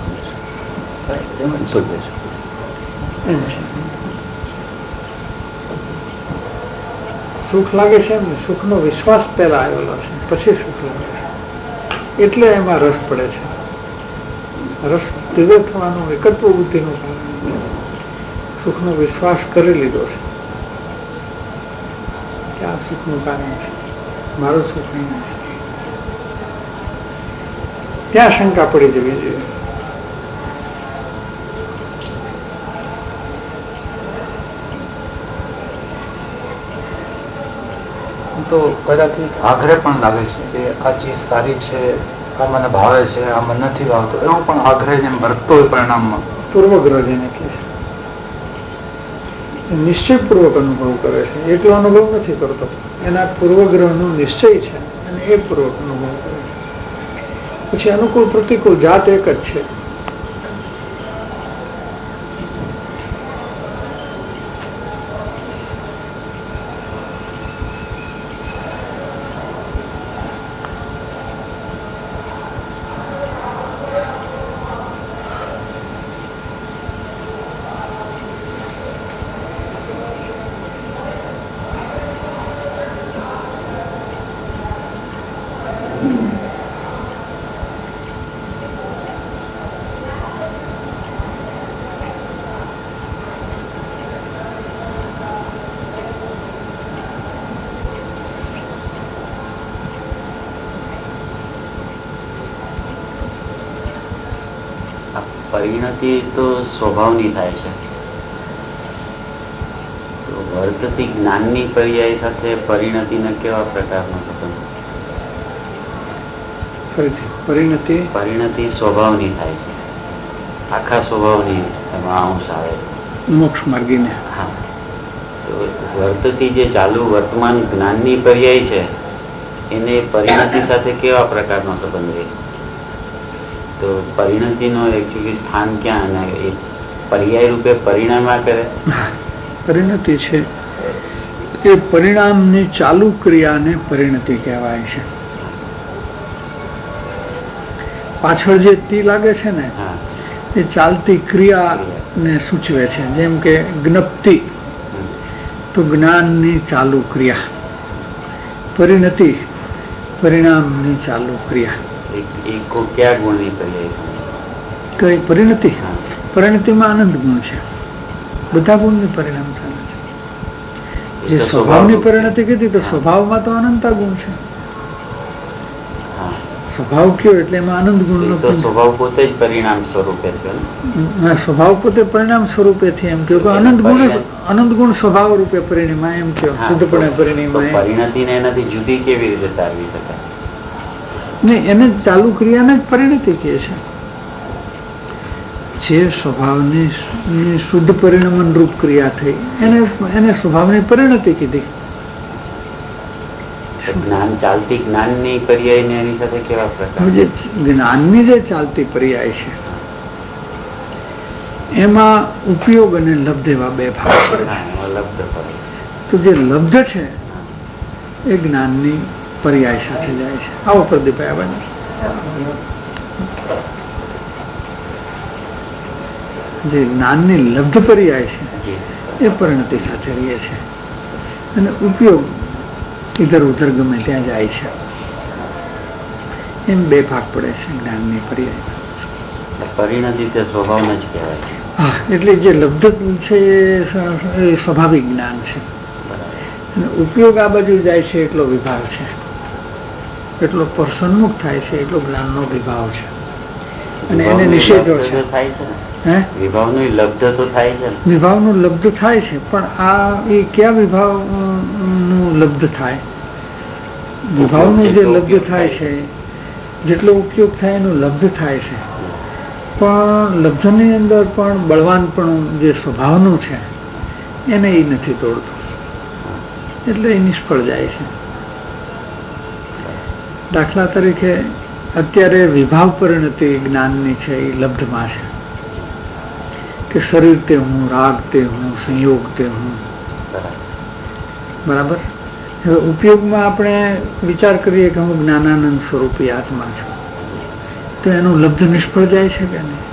સુખ લાગે છે એમ સુખનો વિશ્વાસ પહેલા આવેલો છે, પછી સુખ લાગે છે, એટલે એમાં રસ પડે છે. રસ દિવ્ય થવાનું એકત્વ બુદ્ધિનું કારણ છે. સુખનો વિશ્વાસ કરી લીધો છે કે આ સુખનું કારણ છે, મારું સુખ નહીં છે. ત્યાં શંકા પડી જવી જોઈએ. તો કદાચથી આગ્રહ પણ લાગે છે કે આ ચીજ સારી છે, આ મને ભાવે છે, આ મને નથી ભાવતો, એવો પણ આગ્રહ જેમ વર્તતો હોય પરિણામમાં. પૂર્વગ્રહ જેને કહે છે, નિશ્ચયપૂર્વક અનુભવ કરે છે, એટલો અનુભવ નથી કરતો. એના પૂર્વગ્રહનો નિશ્ચય છે અને એ પૂર્વક અનુભવ કરે છે. પછી અનુકૂળ પ્રતિકૂળ જાત એક જ છે. પરિણતિ તો સ્વભાવની થાય છે, તો વર્તતી જ્ઞાનની પર્યાય સાથે પરિણતિને કેવા પ્રકારનો સંબંધ? પરિણતિ સ્વભાવની થાય છે, આખા સ્વભાવની એમાં અંશ આવે મોક્ષ માર્ગીને. હા, તો વર્તતી જે ચાલુ વર્તમાન જ્ઞાનની પર્યાય છે એને પરિણતિ સાથે કેવા પ્રકારનો સંબંધ રહે? તો પરિણતિનો એકચ્યુઅલી સ્થાન ક્યાં અને એ પર્યાય રૂપે પરિણામ કરે? પરિણતિ છે એ પરિણામની ચાલુ ક્રિયાને પરિણતિ કહેવાય છે. પાછળ જે તી લાગે છે ને એ ચાલતી ક્રિયાને સૂચવે છે. જેમ કે જ્ઞપ્તિ તો જ્ઞાનની ચાલુ ક્રિયા, પરિણતિ પરિણામની ચાલુ ક્રિયા. કયા ગુણની પર્યાય? કઈ પરિણતિ? પરિણતિમાં આનંદ ગુણ છે. બધા ગુણની પરિણામ ચાલે છે. જે સ્વભાવની પરિણતિ કીધી તો સ્વભાવમાં તો અનંતા ગુણ છે. સ્વભાવ કયો એટલે એમાં આનંદ ગુણ નો સ્વભાવ પોતે જ પરિણામ સ્વરૂપે છે. સ્વભાવ પોતે પરિણામ સ્વરૂપે થી એમ કહ્યું કે અનંત ગુણ સ્વભાવ રૂપે પરિણમાય એમ કહ્યું. શુદ્ધપણે પરિણમાય. પરિણતિને એનાથી જુદી કેવી રીતે તારવી શકાય? નહીં, એને ચાલુ ક્રિયાને જ પરિણતિ કહે છે. જે સ્વભાવની શુદ્ધ પરિણમન રૂપ ક્રિયા થઈ એને સ્વભાવની પરિણતિ કીધી. જ્ઞાન ચાલતી જ્ઞાનની પર્યાય ને એની સાથે કેવા પ્રકાર? જ્ઞાનની જે ચાલતી પર્યાય છે એમાં ઉપયોગ અને લબ્ધ એવા બે ભાગ પડે છે. તો જે લબ્ધ છે એ જ્ઞાનની પર્યાય સાથે જાય છે. આવો પ્રદીપભાઈ આવે જે જ્ઞાનની લબ્ધ પર્યાય છે એ પરિણતિ સાથે રહે છે અને ઉપયોગ ઇધર ઉધર ગમે ત્યાં જાય છે. એમ બે ભાગ પડે છે જ્ઞાનની પર્યાય. પરિણતિ તે સ્વભાવને જ કહેવાય. હા, એટલે જે લબ્ધ છે એ સ્વાભાવિક જ્ઞાન છે અને ઉપયોગ આ બાજુ જાય છે એટલો વિભાગ છે, એટલો પર્સન્મુખ થાય છે એટલો જ્ઞાનનો વિભાવ છે અને એને નિષેધો છે. વિભાવનું લબ્ધ તો થાય છે. વિભાવનું લબ્ધ થાય છે પણ આ એ કયા વિભાવનું લબ્ધ થાય? વિભાવનું જે લબ્ધ થાય છે જેટલો ઉપયોગ થાય એનું લબ્ધ થાય છે પણ લબ્ધની અંદર પણ બળવાનપણું જે સ્વભાવનું છે એને એ નથી તોડતું એટલે એ નિષ્ફળ જાય છે. દાખલા તરીકે અત્યારે વિભાવ પરિણતિ જ્ઞાનની છે એ લબ્ધમાં છે કે શરીર તે હું, રાગ તે હું, સંયોગ તે હું. બરાબર. હવે ઉપયોગમાં આપણે વિચાર કરીએ કે હું જ્ઞાનાનંદ સ્વરૂપી આત્મા છું તો એનું લબ્ધ નિષ્ફળ જાય છે કે નહીં?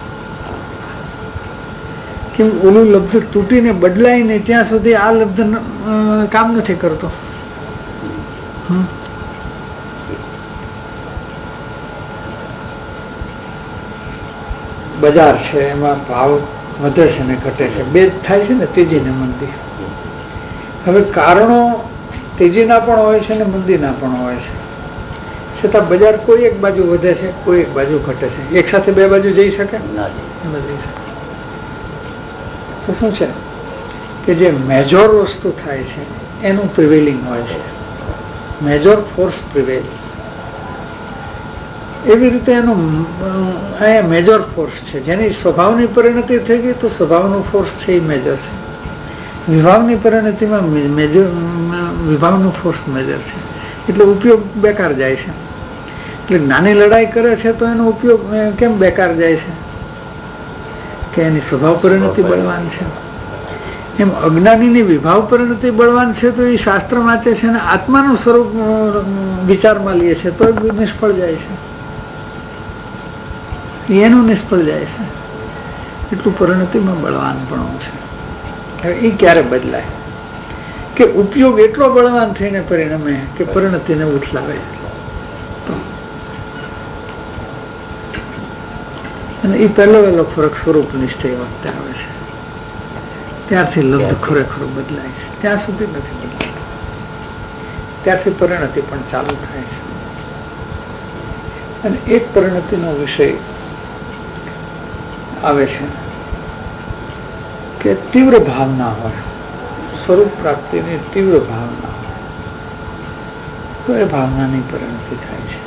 કેમ? ઓલું લબ્ધ તૂટીને બદલાય નહીં ત્યાં સુધી આ લબ્ધ કામ નથી કરતો. બજાર છે એમાં ભાવ વધે છે ને ઘટે છે, બે જ થાય છે ને, તેજી ને મંદી. હવે કારણો તેજીના પણ હોય છે ને મંદીના પણ હોય છે, છતાં બજાર કોઈ એક બાજુ વધે છે કોઈ એક બાજુ ઘટે છે. એક સાથે બે બાજુ જઈ શકે? તો શું છે કે જે મેજોર વસ્તુ થાય છે એનું પ્રિવેલિંગ હોય છે, મેજોર ફોર્સ પ્રિવેલ્સ. એવી રીતે એનું અહીંયા મેજર ફોર્સ છે જેની સ્વભાવની પરિણતિ થઈ ગઈ તો સ્વભાવનું ફોર્સ છે એ મેજર છે. વિભાવની પરિણતિમાં વિભાવનું ફોર્સ મેજર છે એટલે ઉપયોગ બેકાર જાય છે. એટલે નાની લડાઈ કરે છે તો એનો ઉપયોગ કેમ બેકાર જાય છે કે એની સ્વભાવ પરિણતિ બળવાન છે. એમ અજ્ઞાનીની વિભાવ પરિણતિ બળવાન છે તો એ શાસ્ત્ર વાંચે છે અને આત્માનું સ્વરૂપ વિચારમાં લે છે તો નિષ્ફળ જાય છે, એનું નિષ્ફળ જાય છે. એટલું પરિણતિમાં બળવાનપણું છે. હવે એ ક્યારે બદલાય કે ઉપયોગ એટલો બળવાન થઈને પરિણમે કે પરિણતિને ઉથલાવે. અને એ પહેલો ફરક સ્વરૂપ નિશ્ચય વખતે આવે છે ત્યારથી લબ્ધ ખરેખર બદલાય છે. ત્યાં સુધી નથી બદલાતું, ત્યારથી પરિણતિ પણ ચાલુ થાય છે. અને એક પરિણતિનો વિષય આવે છે કે તીવ્ર ભાવના હોય, સ્વરૂપ પ્રાપ્તિની તીવ્ર ભાવના હોય તો એ ભાવનાની પરિણતિ થાય છે.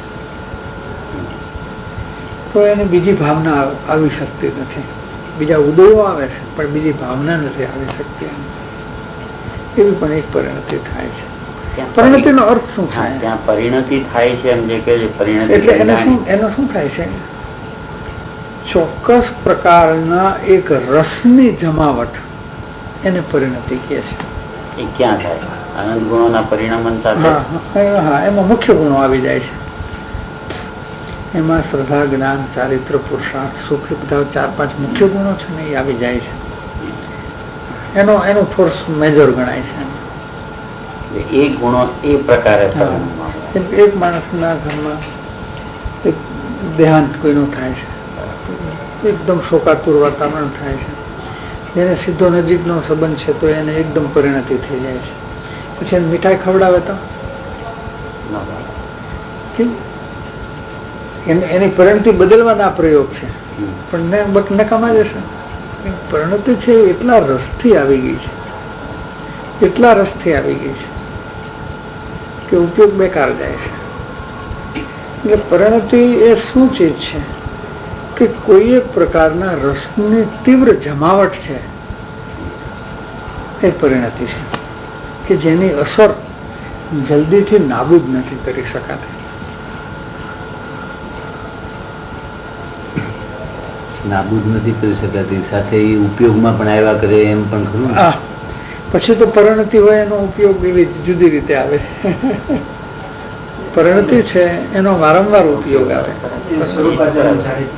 તો એને બીજી ભાવના આવી શકતી નથી. બીજા ઉદયો આવે છે પણ બીજી ભાવના નથી આવી શકતી. એવી પણ એક પરિણતિ થાય છે. પરિણતિનો અર્થ શું થાય? ત્યાં પરિણતિ થાય છે એમ જે કે પરિણતિ એટલે એનો શું થાય છે? ચોક્કસ પ્રકારના એક રસની જમાવટ એને પરિણતિ કહે છે. એ ક્યાં થાય? આનંદ ગુણોના પરિણમન સાથે. હા, એમાં મુખ્ય ગુણો આવી જાય છે. એમાં શ્રદ્ધા, જ્ઞાન, ચારિત્ર, પુરુષાર્થ, સુખ એ બધા 4-5 મુખ્ય ગુણો છે ને એ આવી જાય છે. એનો ફોર્સ મેજર ગણાય છે. એ ગુણો એ પ્રકારે કેમ કે એક માણસના ઘરમાં એક દેહાંત કોઈનું થાય છે, એકદમ શોકાતુર વાતાવરણ થાય છે, જેને સીધો નજીકનો સંબંધ છે તો એને એકદમ પરિણતિ થઈ જાય છે. પછી એને મીઠાઈ ખવડાવે તો એની પરિણતિ બદલવાના પ્રયોગ છે, પણ નકામા જશે. પરિણતિ છે એટલા રસથી આવી ગઈ છે, એટલા રસથી આવી ગઈ છે કે ઉપયોગ બેકાર જાય છે. એટલે પરિણતિ એ શું ચીજ છે કે કોઈ એક પ્રકારના રસની તીવ્ર જમાવટ છે, એ પરિણતિ છે કે જેની અસર જલ્દીથી નાબૂદ નથી કરી શકાતી. નાબૂદ નથી કરી શકાતી, સાથે એ ઉપયોગમાં પણ આવ્યા કરે એમ પણ ખરું. પછી તો પરિણતિ હોય એનો ઉપયોગ એવી જુદી રીતે આવે. પરિણતિ છે એનો વારંવાર ઉપયોગ આવે. સ્વરૂપાચરણ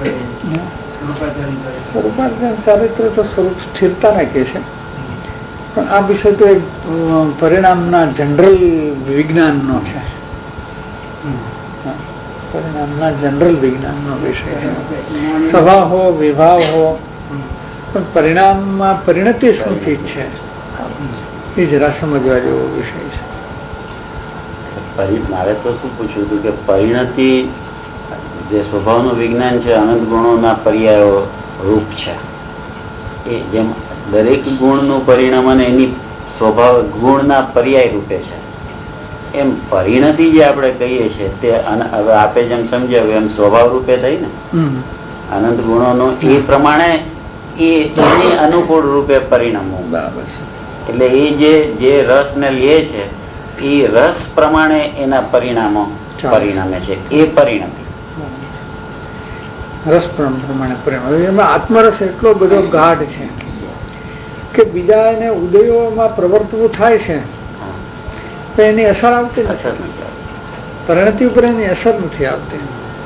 ચારિત્ર તો સ્વરૂપ સ્થિરતાને કહે છે, પણ આ વિષય તો એક પરિણામના જનરલ વિજ્ઞાનનો છે, પરિણામના જનરલ વિજ્ઞાનનો વિષય છે. સ્વભાવ હો વિભાવ હો, પણ પરિણામમાં પરિણતિ શું ચીજ છે એ જરા સમજવા જેવો વિષય છે. મારે તો શું પૂછ્યું હતું કે પરિણતિ જે સ્વભાવનું વિજ્ઞાન છે, અનંત ગુણોના પર્યાયો રૂપ છે, એ જેમ દરેક ગુણનું પરિણામ એની સ્વભાવ ગુણના પર્યાય રૂપે છે, એમ પરિણતિ જે આપણે કહીએ છીએ તે હવે આપે જેમ સમજાવ્યું એમ સ્વભાવ રૂપે થઈ ને અનંત ગુણોનો, એ પ્રમાણે એની અનુકૂળ રૂપે પરિણામો. એટલે એ જે રસ ને લે છે એ રસ પ્રમાણે એના પરિણામો પરિણામે છે, એ પરિણતિ. રસ પ્રમાણે પરિણામ. એમાં આત્મરસ એટલો બધો ગાઢ છે કે બીજા એને ઉદયોમાં પ્રવર્તવું થાય છે તો એની અસર આવતી નથી, પરિણતિ ઉપર એની અસર નથી આવતી.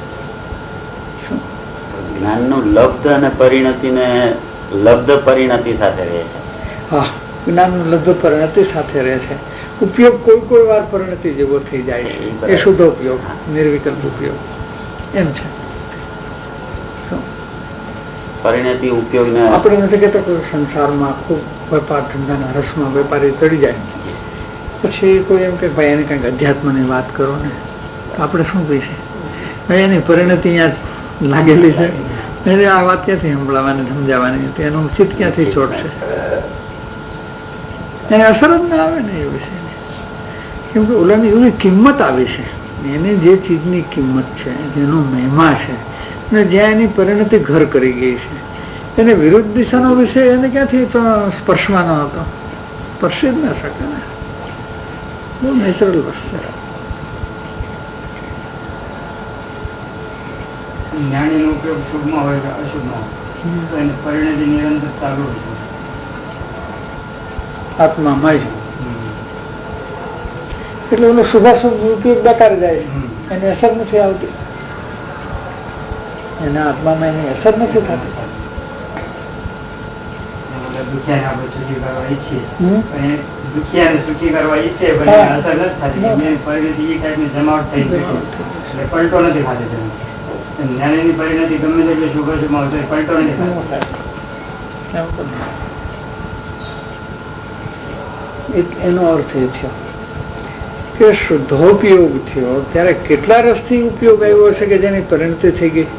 જ્ઞાનનું લબ્ધ અને પરિણતિને લબ્ધ પરિણતિ સાથે રહે છે. હા, જ્ઞાનનું લબ્ધ પરિણતિ સાથે રહે છે. ઉપયોગ કોઈ વાર પરિણતિ જેવો થઈ જાય છે, એ શુદ્ધ ઉપયોગ, નિર્વિકલ્પ ઉપયોગ એમ છે. પરિણતિ ઉપયોગ આપણે નથી કહેતા કોઈ સંસારમાં ખૂબ વેપાર ધંધાના રસમાં વેપારી ચડી જાય, પછી કોઈ એમ કે ભાઈ એને કંઈક અધ્યાત્મની વાત કરો ને, આપણે શું કહીએ ભાઈ એની પરિણતિ અહીંયા લાગેલી છે, એને આ વાત ક્યાંથી સંભળાવવાની સમજાવવાની હતી, એનું ચિત્ત ક્યાંથી ચોટશે, એને અસર જ ના આવે ને એ વિષયની. કેમ કે ઓલાની એવી કિંમત આવી છે, એની જે ચીજની કિંમત છે, જેનો મહિમા છે, અને જ્યાં એની પરિણતિ ઘર કરી ગઈ છે, એને વિરુદ્ધ દિશાનો વિષય એને ક્યાંથી સ્પર્શવાનો હતો, સ્પર્શી જ ના શકે ને. બહુ નેચરલ વસ્તુ છે. જ્ઞાનીનો ઉપયોગ શુભમાં હોય કે અશુભમાં હોય તો એની પરિણતિ નિરંતર ચાલુ હોય છે આત્મામાં જ. એટલે એનો શુભાશુભ ઉપયોગ બેકાર જાય છે, એની અસર નથી આવતી, એના આત્મામાં એની અસર નથી થતી. દુખિયાને આપણે સુખી કરવા ઈચ્છીએ, દુખિયાને સુખી કરવા ઈચ્છીએ પણ અસર નથી થતી, પરિણતિ એ ટાઈપની જમાવટ થઈ ગઈ એટલે પલટો નથી ખાતી. જ્ઞાનીની પરિણતિ ગમે તે શુભાશુભમાં હોય પલટો નથી ખાતી. એનો અર્થ એ થયો કે શુદ્ધોપયોગ થયો ત્યારે કેટલા રસથી ઉપયોગ આવ્યો છે કે જેની પરિણતિ થઈ ગઈ,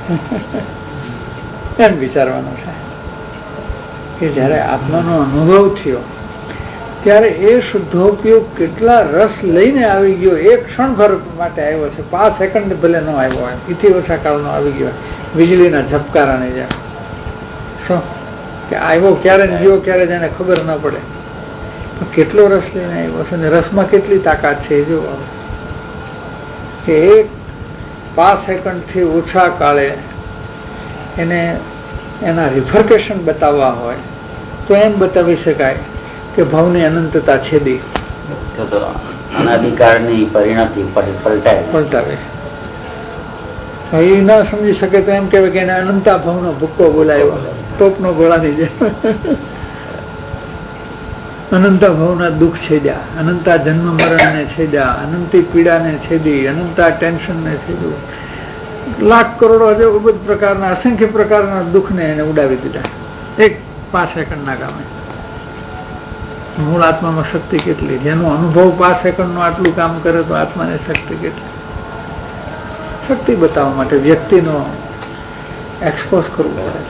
એમ વિચારવાનું છે. કે જયારે આત્માનો અનુભવ થયો ત્યારે એ શુદ્ધોપયોગ કેટલા રસ લઈને આવી ગયો, એક ક્ષણભર માટે આવ્યો છે, 5 સેકન્ડ ભલે ન આવ્યો હોય, એથી ઓછા કાળનો આવી ગયો, વીજળીના ઝબકારાની જેમ. શું કે આવ્યો ક્યારે ગયો ક્યારે જેને ખબર ન પડે, કેટલો રસ લઈને આવ્યો છે, અને રસમાં કેટલી તાકાત છે એ જોવો કે એક 5 સેકન્ડથી ઓછા કાળે એને એના રિફર્કેશન બતાવવા હોય તો એમ બતાવી શકાય કે ભાવની અનંતતા છેદી અનાધિકારની પરિણતિ પલટાવે. એ ન સમજી શકે તો એમ કહેવાય કે એને અનંતા ભાવનો ભૂક્કો બોલાવ્યો, તોપનો ગોળાની જેમ. અનંતા ભવના દુઃખ છેદ્યા, અનંતા જન્મ મરણને છેદ્યા, અનંતી પીડાને છેદી, અનંતા ટેન્શનને છેદ્યું, લાખ કરોડો અબજ પ્રકારના અસંખ્ય પ્રકારના દુઃખને એને ઉડાવી દીધા એક 5 સેકન્ડના કામે. મૂળ આત્મામાં શક્તિ કેટલી, જેનો અનુભવ 5 સેકન્ડનો આટલું કામ કરે તો આત્માની શક્તિ કેટલી. શક્તિ બતાવવા માટે વ્યક્તિનો એક્સપોઝ કરવું પડે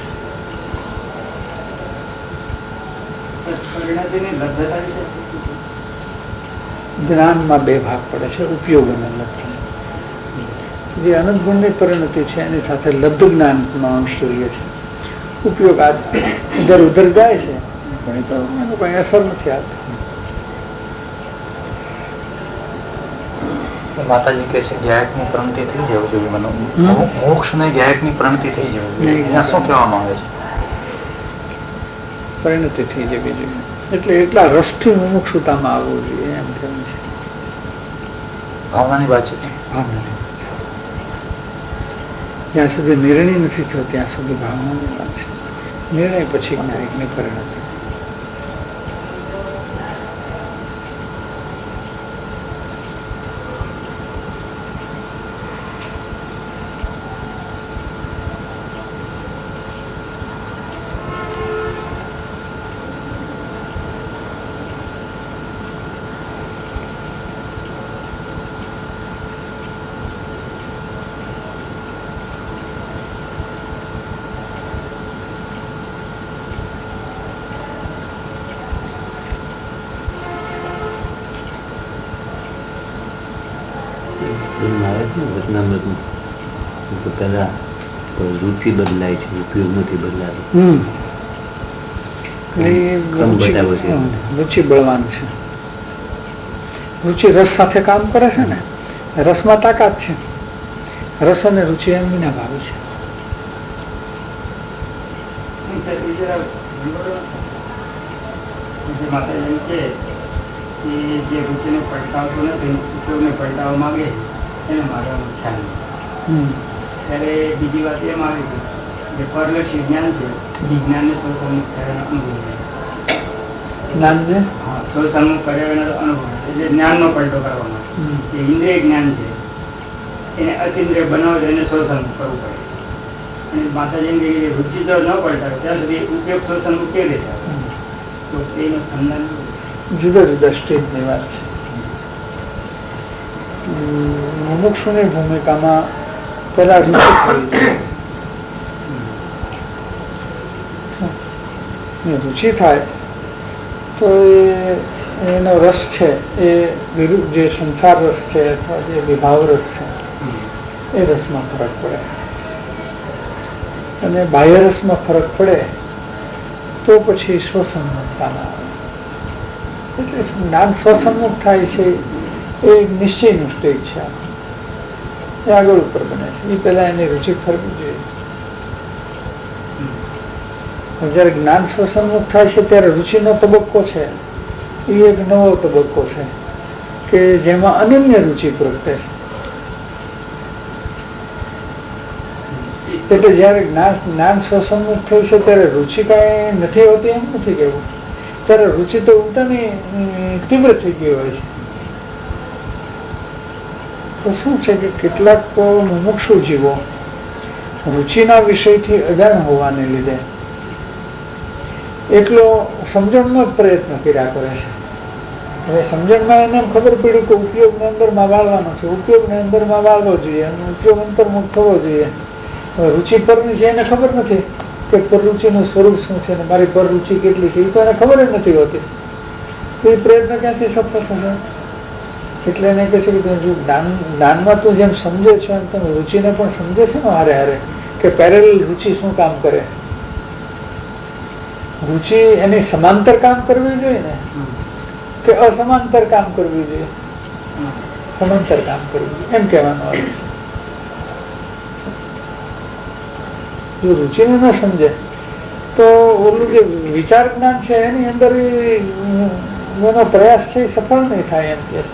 છે. જ્ઞાનમાં 2 ભાગ પડે છે, ઉપયોગ અને લબ્ધ. જે અનંત ગુણની પરિણતિ છે એની સાથે લબ્ધ જ્ઞાનનો અંશ જોઈએ છે. ઉપયોગ આ ઇધર ઉધર જાય છે પણ તો એનું કઈ અસર નથી આવતી. માતાજી કહે છે ગાયકની પ્રણતિ થઈ જવું જોઈએ, મોક્ષ ને ગાયકની પ્રણતિ થઈ જવું જોઈએ. શું કહેવામાં આવે છે? પરિણતિ થઈ જવી જોઈએ એટલે એટલા રસથી મુમુક્ષુતામાં આવવું જોઈએ એમ કહેવું છે. ભાવનાની વાત છે. જ્યાં સુધી નિર્ણય નથી થયો ત્યાં સુધી ભાવનાની વાત છે. નિર્ણય પછી જ્ઞાનિકની પરિણતિ. પેલા રુચિ બદલાય છે, ઉપયોગ નથી બદલાતો. રુચિ બળવાન છે. રુચિ રસ સાથે કામ કરે છે ને, રસમાં તાકાત છે. રસ અને રુચિ એમ વિના ભાવે છે. જે રુચિને પલટાવતો નથી, ઉપયોગને પલટાવવા માંગે એને મારવાનું ખ્યાલ. ત્યારે બીજી વાત એમ આવી ગઈ જે પરલક્ષી જ્ઞાન છે એ જ્ઞાનને સ્વસન્મુખ કર્યાનો અનુભવ સ્વસન્મુખ કર્યાનો અનુભવ એટલે જ્ઞાનનો પલટો કરવામાં જે ઇન્દ્રિય જ્ઞાન છે એને અતિન્દ્રિય બનાવે એને સ્વસન્મુખ કરવું પડે. અને માતાજીની રુચિ તો ન પલટાવે ત્યાં સુધી ઉપયોગ સ્વસન્મુખ કેવી રીતે આવે તો એનું સંધાન જુદા જુદા સ્ટેજની વાત છે. મુમુક્ષુની ભૂમિકામાં પેલા રુચિ થવી, રુચિ થાય તો એનો રસ છે એ વિરુદ્ધ જે સંસાર રસ છે અથવા જે વિભાવ રસ છે એ રસમાં ફરક પડે અને બાહ્ય રસમાં ફરક પડે તો પછી સ્વસન્મુખતામાં આવે. એટલે જ્ઞાન સ્વસન્મુખ થાય છે એ નિશ્ચયનું સ્ટેજ છે. એ આગળ ઉપર બને છે. એ પહેલા એની રુચિ ફરવી જોઈએ. જયારે જ્ઞાન સ્વસન્મુખ થાય છે ત્યારે રુચિનો તબક્કો છે એ એક નવો તબક્કો છે કે જેમાં અનન્ય રુચિ પ્રગટે છે. એટલે જયારે જ્ઞાન સ્વસન્મુખ થઈ છે ત્યારે રુચિ કઈ નથી હોતી એમ નથી કેવું. ત્યારે રુચિ તો ઉલટાની તીવ્ર થઈ ગઈ હોય છે. તો શું છે કે કેટલાક મુમુક્ષુ જીવો રુચિના વિષયથી અજાણ હોવાને લીધે એટલો સમજણનો જ પ્રયત્ન કર્યા કરે છે. હવે સમજણમાં એને ખબર પડી કે ઉપયોગને અંદરમાં વાળવાનો છે, ઉપયોગને અંદરમાં વાળવો જોઈએ અને ઉપયોગ અંતર્મુખ થવો જોઈએ. રુચિ પરની છે એને ખબર નથી કે પરરુચિનું સ્વરૂપ શું છે ને મારી પરરુચિ કેટલી છે એ તો એને ખબર જ નથી હોતી. તો એ પ્રયત્ન ક્યાંથી સફળ થશે? એટલે એને કહે છે કે જો જ્ઞાનમાં તું જેમ સમજે છે એમ તમે રુચિને પણ સમજે છે ને હારે હારે કે પેરેલલ રુચિ શું કામ કરે. રુચિ એની સમાંતર કામ કરવી જોઈએ ને કે અસમાંતર કામ કરવી જોઈએ? સમાંતર કામ કરવું જોઈએ એમ કહેવાનું આવે છે. જો રુચિને ન સમજે તો ઓલું જે વિચાર જ્ઞાન છે એની અંદર એનો પ્રયાસ છે એ સફળ નહીં થાય એમ કે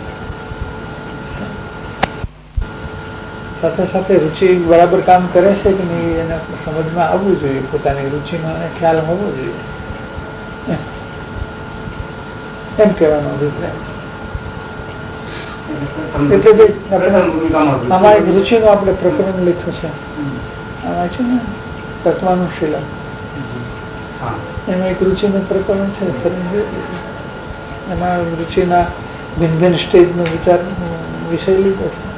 સાથે સાથે રુચિ બરાબર કામ કરે છે કે નહીં એને સમજમાં આવવું જોઈએ. પોતાની રુચિનો એને ખ્યાલ હોવો જોઈએ. એમ કહેવાનો અભિપ્રાય. એટલે જે આમાં એક રુચિનું આપણે પ્રકરણ લખ્યું છે, આમાં છે ને તત્વનું શીલન, એમાં એક રુચિનું પ્રકરણ છે. એમાં રુચિના ભિન્ન ભિન્ન સ્ટેજનો વિચાર વિષય લીધો છે.